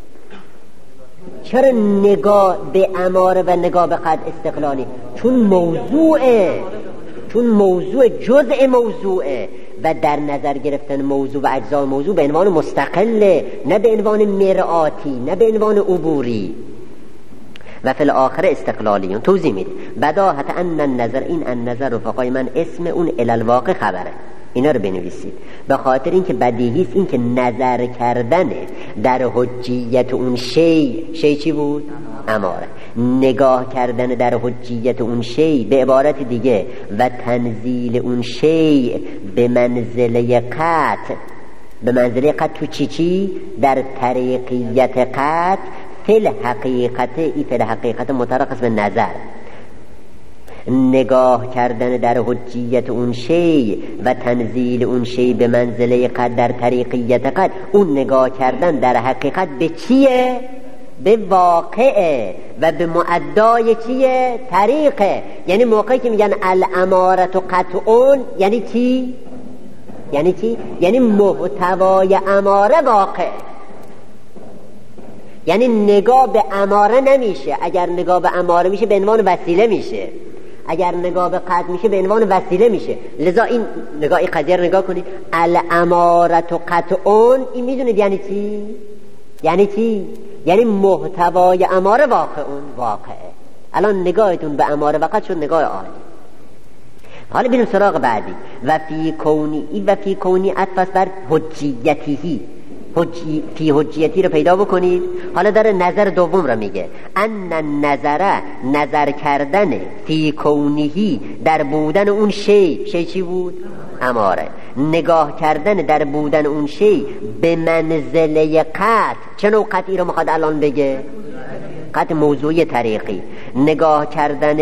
چرا نگاه به اماره و نگاه به قد استقلالی؟ چون موضوعه، چون موضوع جزء موضوعه و در نظر گرفتن موضوع و اجزای موضوع به عنوان مستقله، نه به عنوان مرآتی، نه به عنوان عبوری. و فی الاخر استقلالیون توضیح میده بداهت ان النظر، این النظر رفقای من اسم اون الالواقع خبره. اینا رو بنویسید به خاطر اینکه بدیهی است اینکه نظر کردن در حجیت اون شی، شی چی بود؟ اماره. نگاه کردن در حجیت اون شی به عبارت دیگه و تنزیل اون شی به منزله قطع، به منزله قطع تو چی چی؟ در طریقیت قطع. فی الحقیقت، ای فی الحقیقت مترخص به نظر. نگاه کردن در حجیت اون شی و تنزیل اون شی به منزله قد در طریقیت قد، اون نگاه کردن در حقیقت به چیه؟ به واقعه و به معدای چیه؟ طریقه. یعنی موقعی که میگن الامارت و قطعون یعنی چی؟ یعنی چی؟ یعنی محتوای اماره واقع. یعنی نگاه به اماره نمیشه، اگر نگاه به اماره میشه به عنوان وسیله میشه، اگر نگاه به قطع میشه به عنوان وسیله میشه. لذا این نگاه این قضیه رو نگاه کنید، الامارت و قطعون، این میدونید یعنی چی؟ یعنی چی؟ یعنی محتوای اماره واقعون واقعه. الان نگاهتون به اماره وقت شد نگاه عالی. حالا بریم سراغ بعدی. و فی کونی، و فی کونی عطف بر حجیتیهی، حجی فی حجیتی رو پیدا بکنید. حالا داره نظر دوم رو میگه، ان نظر، نظر کردن فی کونیهی در بودن اون شی، شی چی بود؟ اماره. نگاه کردن در بودن اون شی به منزله قطع. چه نوع قطعی رو میخواد الان بگه؟ قطع موضوعی طریقی. نگاه کردن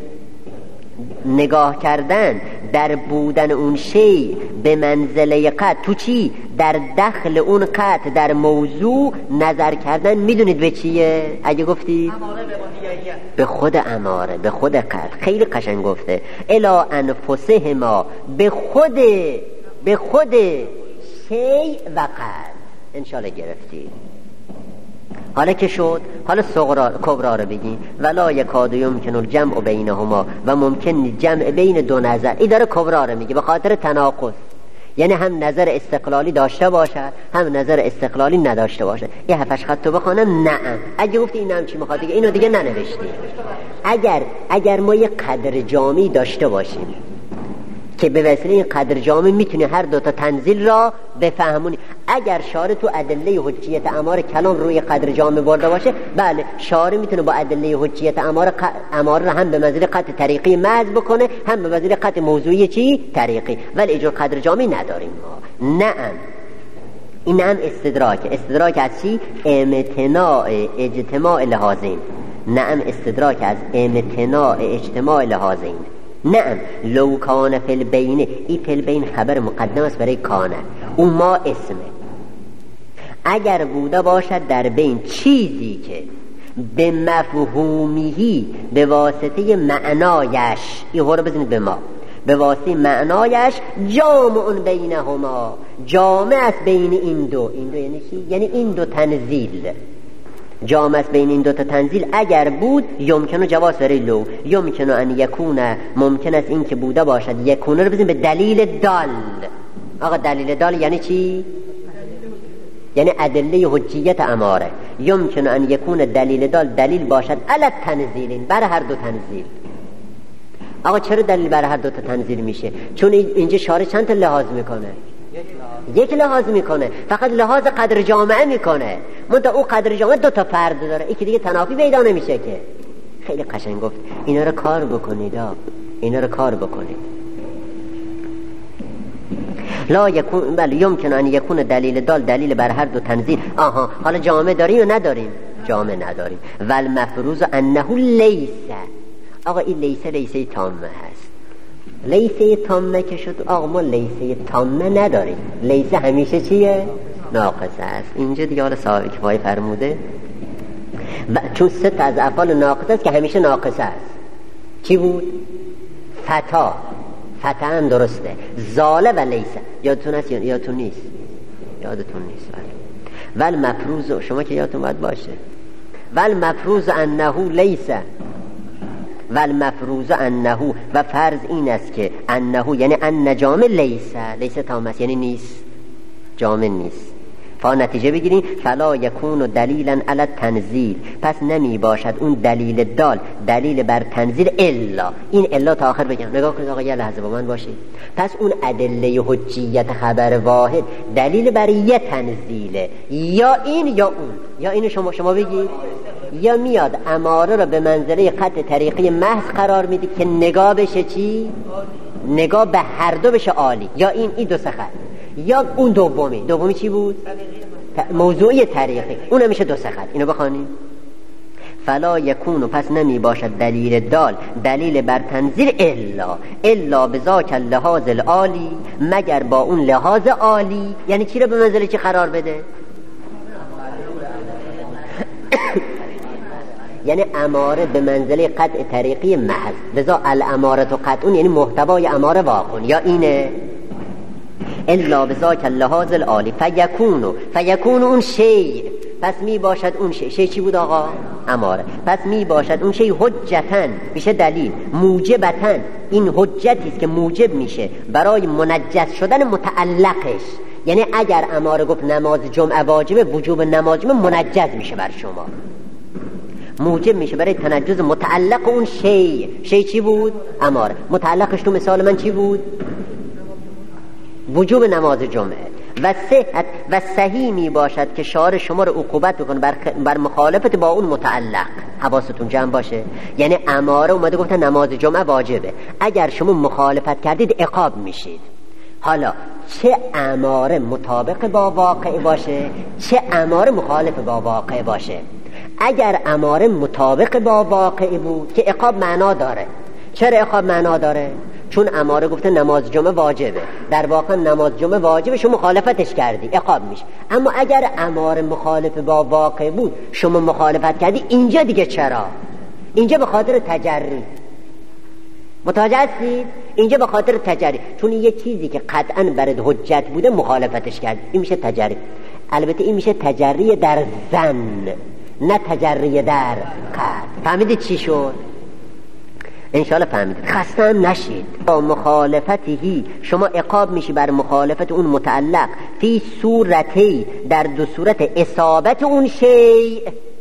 نگاه کردن در بودن اون شی به منزله قطع تو چی؟ در دخل اون قطع در موضوع نظر کردن. میدونید به چیه؟ اگه گفتی به خود اماره، به خود قطع. خیلی قشنگ گفته، الا انفسهما، به خود به خود شی و قطع. انشالله گرفتی. حالا که شد، حالا صغرا کبرا رو بگیم. ولا یکاد یمکن الجمع بینهما، و ممکن جمع بین دو نظر. این داره کبرا رو میگه به خاطر تناقض، یعنی هم نظر استقلالی داشته باشد هم نظر استقلالی نداشته باشد. یه هفتش خط تو بخونم. نه اگه گفتی این هم چی میخواد دیگه اینو دیگه ننوشتی. اگر اگر ما یه قدر جامعی داشته باشیم که به وسیله این قدر جامع میتونی هر دوتا تنزیل را بفهمونی. اگر شارع تو ادله حجیت اماره کلام روی قدر جامع برده باشه، بله شارع میتونه با ادله حجیت اماره اماره را هم به منزله قطع طریقی محض بکنه، هم به منزله قطع موضوعی چی؟ طریقی. ولی اجور قدر جامع نداریم ما. نه این هم استدراک. استدراک از چی؟ امتناع اجتماع لحاظین. نه استدراک از امتناع اجتماع لحاظین. نعم. لو کان فی البین، ای فی البین خبر مقدم است برای کانه، اون ما اسمه. اگر بوده باشد در بین چیزی که به مفهومیهی، به واسطه معنایش، این رو بزنید به ما، به واسطه معنایش جامع بینهما، جامع است بین این دو. این دو یعنی چی؟ یعنی این دو تنزیل. جامع است بین این دوتا تنزیل. اگر بود یمکنه جواز برای لو، یمکنه ان یکونه، ممکن است این که بوده باشد. یکونه رو بزنیم به دلیل دال. آقا دلیل دال یعنی چی؟ یعنی ادله حجیت اماره. یمکنه ان یکونه دلیل دال دلیل باشد علی تنزیلین، بر هر دو تنزیل. آقا چرا دلیل بر هر دو تا تنزیل میشه؟ چون اینجا شارع چند تا لحاظ میکنه؟ یک لحاظ میکنه، فقط لحاظ قدر جامعه میکنه. منتها او قدر جامعه دو تا فرد داره، یکی دیگه تنافی پیدا نمیشه که. خیلی قشنگ گفت. اینا رو کار بکنید، اینا رو کار بکنید. لا یکون بل یمکن ان یکون دلیل دال دلیل بر هر دو تنزیل. آها حالا جامعه داریم یا نداریم؟ جامعه نداریم. ول مفروض انه لیس. آقا این لیسه لیسه تامه هست. لیسه تامه که شد آقا ما لیسه تامه نداریم. لیسه همیشه چیه؟ ناقصه است. اینجا دیگه حالا صاحب کفایه فرموده و چون سه تا از افعال ناقصه است که همیشه ناقصه است. چی بود؟ فتا، فتا هم درسته. زاله و لیسه یادتون هست یا یادتون نیست؟ یادتون نیست. ول مفروض، شما که یادتون باید باشه. ول مفروض انه لیسه، ول مفروض انه، و فرض این است که انه یعنی ان جامع لیسه، لیسه تام است یعنی نیست، جامع نیست. فا نتیجه بگیریم فلا یکون دلیلا علی تنزیل، پس نمی باشد اون دلیل دال دلیل بر تنزیل الا. این الا تا آخر بگم. نگاه کنید آقا یه لحظه با من باشید. پس اون ادله حجیت خبر واحد دلیل بر یه تنزیله، یا این یا اون، یا اینو شما شما بگید. یا میاد اماره رو به منزله قطع طریقی محض قرار میده که نگاه بشه چی؟ نگاه به هر دو بشه عالی. یا این این دو سخت، یا اون دومی. دومی چی بود؟ موضوعی طریقی، اون میشه دو سخت. اینو بخوانیم. فلا یکون، پس نمی باشد دلیل دال دلیل بر تنزیل الا الا بذاک اللحاظ العالی، مگر با اون لحاظ عالی. یعنی چی رو به منزله چی قرار بده؟ یعنی اماره به منزله قطع طریقی محض. لذا الاماره و قطعون یعنی محتوای اماره واقع. یا اینه الا بذاک اللحاظ العالی فیکونو، فیکونو اون شیء، پس می باشد اون شیء. شیء چی بود آقا؟ اماره. پس می باشد اون شیء حجتن، میشه دلیل، موجبتن، این حجتی است که موجب میشه برای منجس شدن متعلقش. یعنی اگر اماره گفت نماز جمعه واجبه، وجوب نماز جمعه منجز میشه بر شما، موجب میشه برای تنجز متعلق اون شیء. شیء چی بود؟ اماره. متعلقش تو مثال من چی بود؟ وجوب نماز جمعه. و صحت و صحیح می باشد که شارع شما رو عقوبت بکنه بر, بر مخالفت با اون متعلق. حواستون جمع باشه. یعنی اماره اومده گفته نماز جمعه واجبه، اگر شما مخالفت کردید عقاب میشید. حالا چه اماره مطابق با واقع باشه، چه اماره مخالف با واقع باشه. اگر اماره مطابق با واقع بود که عقاب معنا داره. چرا عقاب معنا داره؟ چون اماره گفته نماز جمعه واجبه، در واقع نماز جمعه واجبه، شما مخالفتش کردی، عقاب میشه. اما اگر اماره مخالف با واقع بود، شما مخالفت کردی، اینجا دیگه چرا؟ اینجا به خاطر تجری. متوجه هستید؟ اینجا به خاطر تجری، چون یه چیزی که قطعاً برات حجت بوده مخالفتش کردی، این میشه تجری. البته این میشه تجری در ظن، نه تجری در قطع. فهمیدید چی شد؟ انشاءالله فهمیدید. خسته هم نشید. با مخالفتی شما عقاب میشی بر مخالفت اون متعلق فی صورتی، در دو صورت: اصابت اون شیء.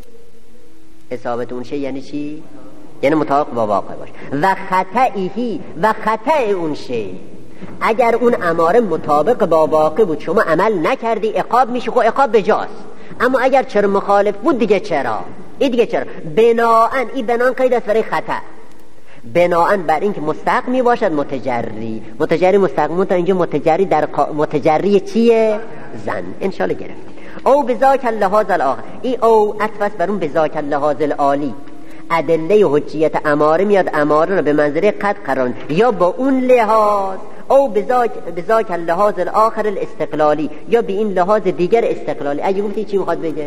اصابت اون شیء یعنی چی؟ یعنی مطابق با واقع باشه. و خطئهی، و خطأ اون شیء. اگر اون اماره مطابق با واقع بود، شما عمل نکردی، عقاب میشی. خب عقاب بجاست. اما اگر چرا مخالف بود دیگه چرا؟ این دیگه چرا؟ بناءن، این بناءن قید است برای خطأ. بناءن بر این که مستحق می باشد متجری. متجری مستحق مونتا اینجا متجری در قا... متجری چیه؟ زن. انشالله گرفتید. او بذاک اللحاظ الاخر، این او اطفس بر اون بذاک اللحاظ العالی. ادله حجیت اماره میاد اماره رو به منزله قد قرار، یا با اون لحاظ. او بذاک بذاک اللحاظ الاخر الاستقلالی، یا به این لحاظ دیگر استقلالی. اگه گفتی چی میخواد بگه؟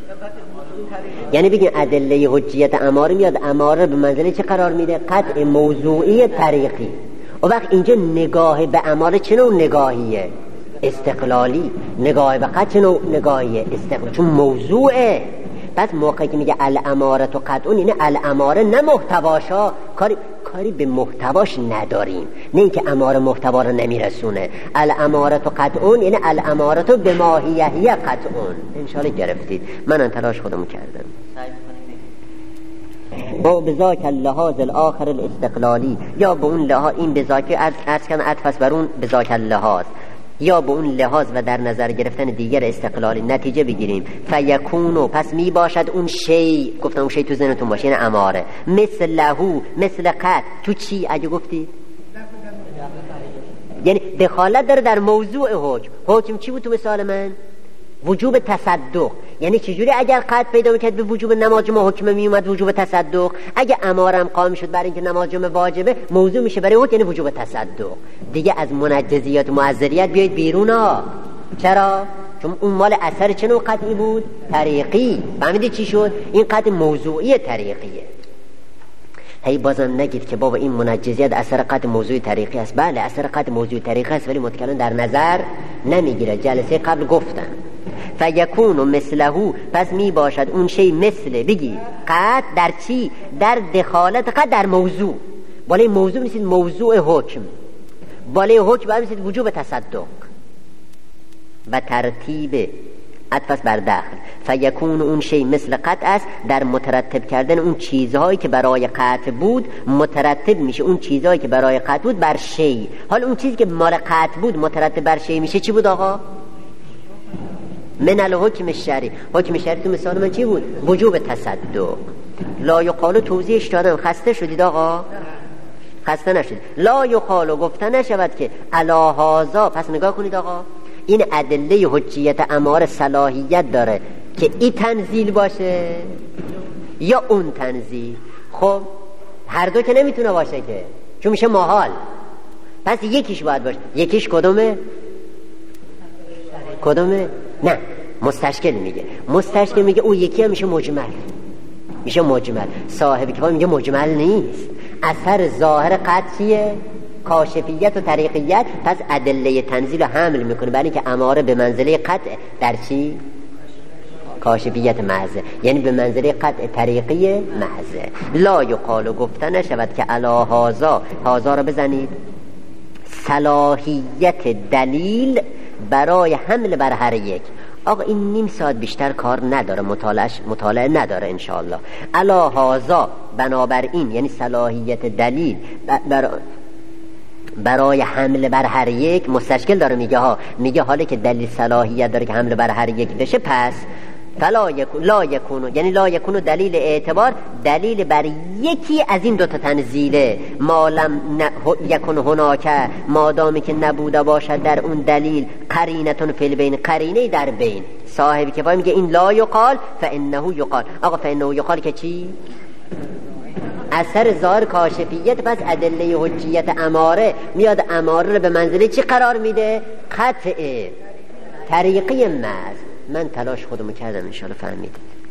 یعنی بگیم ادله حجیت اماره میاد اماره به منزله چه قرار میده؟ قطع موضوعی طریقی. و وقت اینجا نگاه به اماره چه نوع نگاهیه؟ استقلالی. نگاه به قطع چه نوع نگاهیه؟ استقلالی، چون موضوعه. پس موقعی که میگه الاماره تو قطعون، اینه الاماره نه محتواشا، کاری کاری به محتواش نداریم، نه اینکه اماره محتوا رو نمیرسونه. الاماره تو قطعون یعنی الاماره تو به ماهیه قطعون. انشالله گرفتید. من تلاش خودمو کردم. با بذاک اللحاظ الاخر الاستقلالی، یا به اون لحاظ، این بذاک ارز کن عطفست بر اون بذاک اللحاظ، یا به اون لحاظ و در نظر گرفتن دیگر استقلالی نتیجه بگیریم. فیکونو پس می باشد اون شی، گفتم اون شی تو ذهنتون باشه، یعنی اماره، مثل لهو مثل قط تو چی اگه گفتید؟ یعنی دخالت داره در موضوع حکم. حکم چی بود تو مثال من؟ وجوب تصدق. یعنی چجوری اگر قطع پیدا میکرد به وجوب نماز جمعه حکم میومد وجوب تصدق، اگه امارم قائم شد برای اینکه نماز جمعه واجبه موضوع میشه برای حکم، یعنی وجوب تصدق. دیگه از منجزیات و معذریت بیاید بیرون ها. چرا؟ چون اون مال اثر چه نوع قطعی بود؟ طریقی. فهمیدی چی شد؟ این قطع موضوعی طریقیه. هی بازم نگید که بابا این منجزیت اثر قطع موضوعی طریقی است. بله اثر قطع موضوعی طریقی است، ولی متکلم در نظر نمیگیره. جلسه قبل گفتم فیکون و مثلهو، پس می باشد اون شی مثل، بگی قطع در چی؟ در دخالت قطع در موضوع. بالای موضوع میسید موضوع حکم، بالای حکم باید میسید وجوب تصدق و ترتیب عطف بر داخل. فیکون اون شی مثل قطع است در مترتب کردن اون چیزهایی که برای قطع بود، مترتب میشه اون چیزهایی که برای قطع بود بر شی. حالا اون چیزی که مال قطع بود مترتب بر شی میشه چی بود آقا؟ من الحکم الشرعی. حکم شرعی تو مثال من چی بود؟ وجوب تصدق. لا یقالو توضیحش دادم. خسته شدید آقا؟ خسته نشدید. لا یقالو گفته نشود که علا هازا. پس نگاه کنید آقا، این ادله حجیت اماره صلاحیت داره که این تنزیل باشه یا اون تنزیل. خب هر دو که نمیتونه باشه که، چون میشه محال. پس یکیش باید باشه. یکیش کدومه؟ کدومه؟ نه مستشکل میگه. مستشکل میگه او یکی هم میشه مجمل. میشه مجمل. صاحب کتاب میگه مجمل نیست، اثر ظاهر قطعیه، کاشفیت و طریقیت. پس ادله تنزیل رو حمل میکنه برای اینکه اماره به منزله قطع در چی؟ کاشفیت محضه، یعنی به منزله قطع طریقی محضه. لا یقال گفته نشود که علا هازا. هازا رو بزنید. صلاحیت دلیل برای حمل بر هر یک. آقا این نیم ساعت بیشتر کار نداره، مطالعه مطالعه نداره انشاءالله. علا هازا بنابراین، یعنی صلاحیت دلیل بر برای حمل بر هر یک. مستشکل داره میگه ها، میگه حالا که دلیل صلاحیت داره که حمل بر هر یک بشه، پس فلا یکون لا یکونو، یعنی لا یکونو دلیل اعتبار، دلیل بر یکی از این دوتا تنزیله. مالم یکون هناکه، مادامی که نبوده باشد در اون دلیل قرینتون فی البین، قرینه در بین. صاحب کفایه میگه این لا یقال فانه یقال. آقا فانه یقال که چی؟ اثر ظاهر کاشفیت. پس ادله حجیت اماره میاد اماره رو به منزله چی قرار میده؟ قطع طریقی محض. من تلاش خودمو کردم انشاءالله فهمیدید.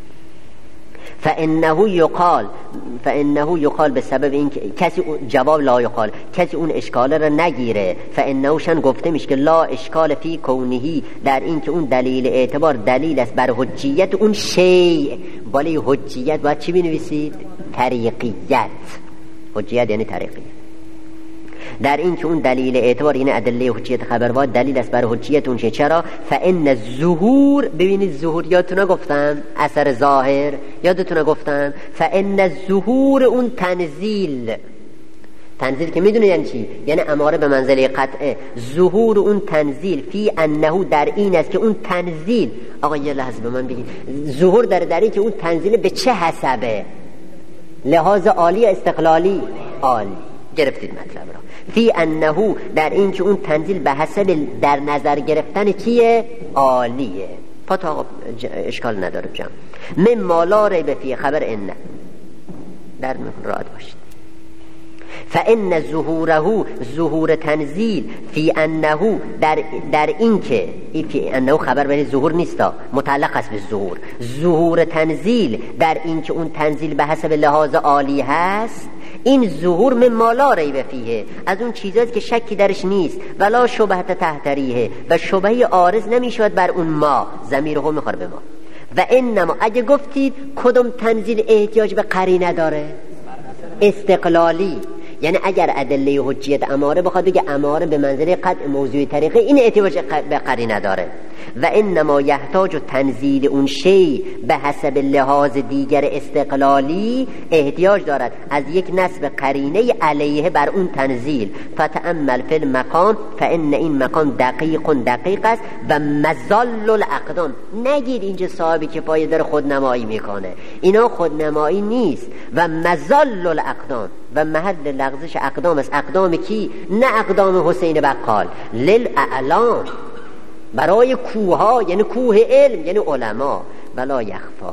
فانه یقال، فانه یقال به سبب این که کسی جواب لا یقال، کسی اون اشکال رو نگیره. فانه شن گفته میشه که لا اشکال فی کونهی، در این که اون دلیل اعتبار دلیل است بر حجیت اون شیء. بالای حجیت باید چی بنویسید؟ طریقیت. حجیت یعنی طریقیت. در این که اون دلیل اعتبار، یعنی ادله حجیت خبروات دلیل است بر حجیت اون شیء. چرا؟ فان الظهور، ببینید ظهور یادتونه گفتم، اثر ظاهر یادتونه گفتم. فان الظهور اون تنزیل، تنزیل که میدونه یعنی چی؟ یعنی اماره به منزله قطعه. ظهور اون تنزیل فی انه در این است که اون تنزیل، آقا یه لحظه به من بگید، ظهور در در این که اون تنزیل به چه حسبه؟ لحاظ عالی استقلالی؟ عالی. گرفتید مطلب را. فی انه در این که اون تنزیل به حسب در نظر گرفتن چیه؟ عالیه. پس آقا اشکال نداره جمع. من مالا ریب فی خبر انه، در مراد باشید. فان ظهوره، ظهور تنزیل، فی انه در در این که فی انه خبر به ظهور نیستا، متعلق است به ظهور. ظهور تنزیل در این که اون تنزیل به حسب لحاظ عالی هست. این ظهور من مالا ریب فیه، از اون چیزاست که شکی درش نیست. ولا شبهت تحتریه، و شبهه عارض نمیشود بر اون ما، ضمیر هم میخوره به ما. و انما اگه گفتید کدوم تنزیل احتیاج به قرینه داره؟ استقلالی، یعنی اگر ادله حجیت اماره بخواد بگه اماره به منزله قطع موضوع طریقه، این احتیاج به قرینه داره. و انما یحتاج تنزیل اون شی به حسب لحاظ دیگر استقلالی احتیاج دارد از یک نسب قرینه علیه بر اون تنزیل. فتأمل فی المقام فان این مقام دقیق دقیق است و مزال الاقدام. نگید اینجا صاحب کفایه داره خودنمایی میکنه، اینا خودنمایی نیست. و مزال الاقدام و محل لغزش اقدام است. اقدام کی؟ نه اقدام حسین بقال، للاعلام، برای کوها، یعنی کوه علم، یعنی علما. ولا یخفا.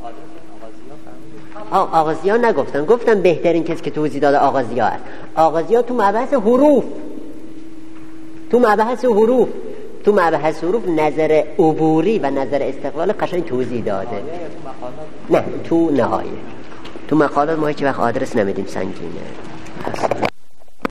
آغازیا نگفتن، گفتن بهترین کسی که توضیح داده آغازیا است. آغازیا تو مبحث حروف، تو مبحث حروف تو مبحث حروف نظر عبوری و نظر استقلال قشنگ توضیح داده. نه تو نهایه، تو مقالات ما هیچ وقت آدرس نمیدیم، سنگینه.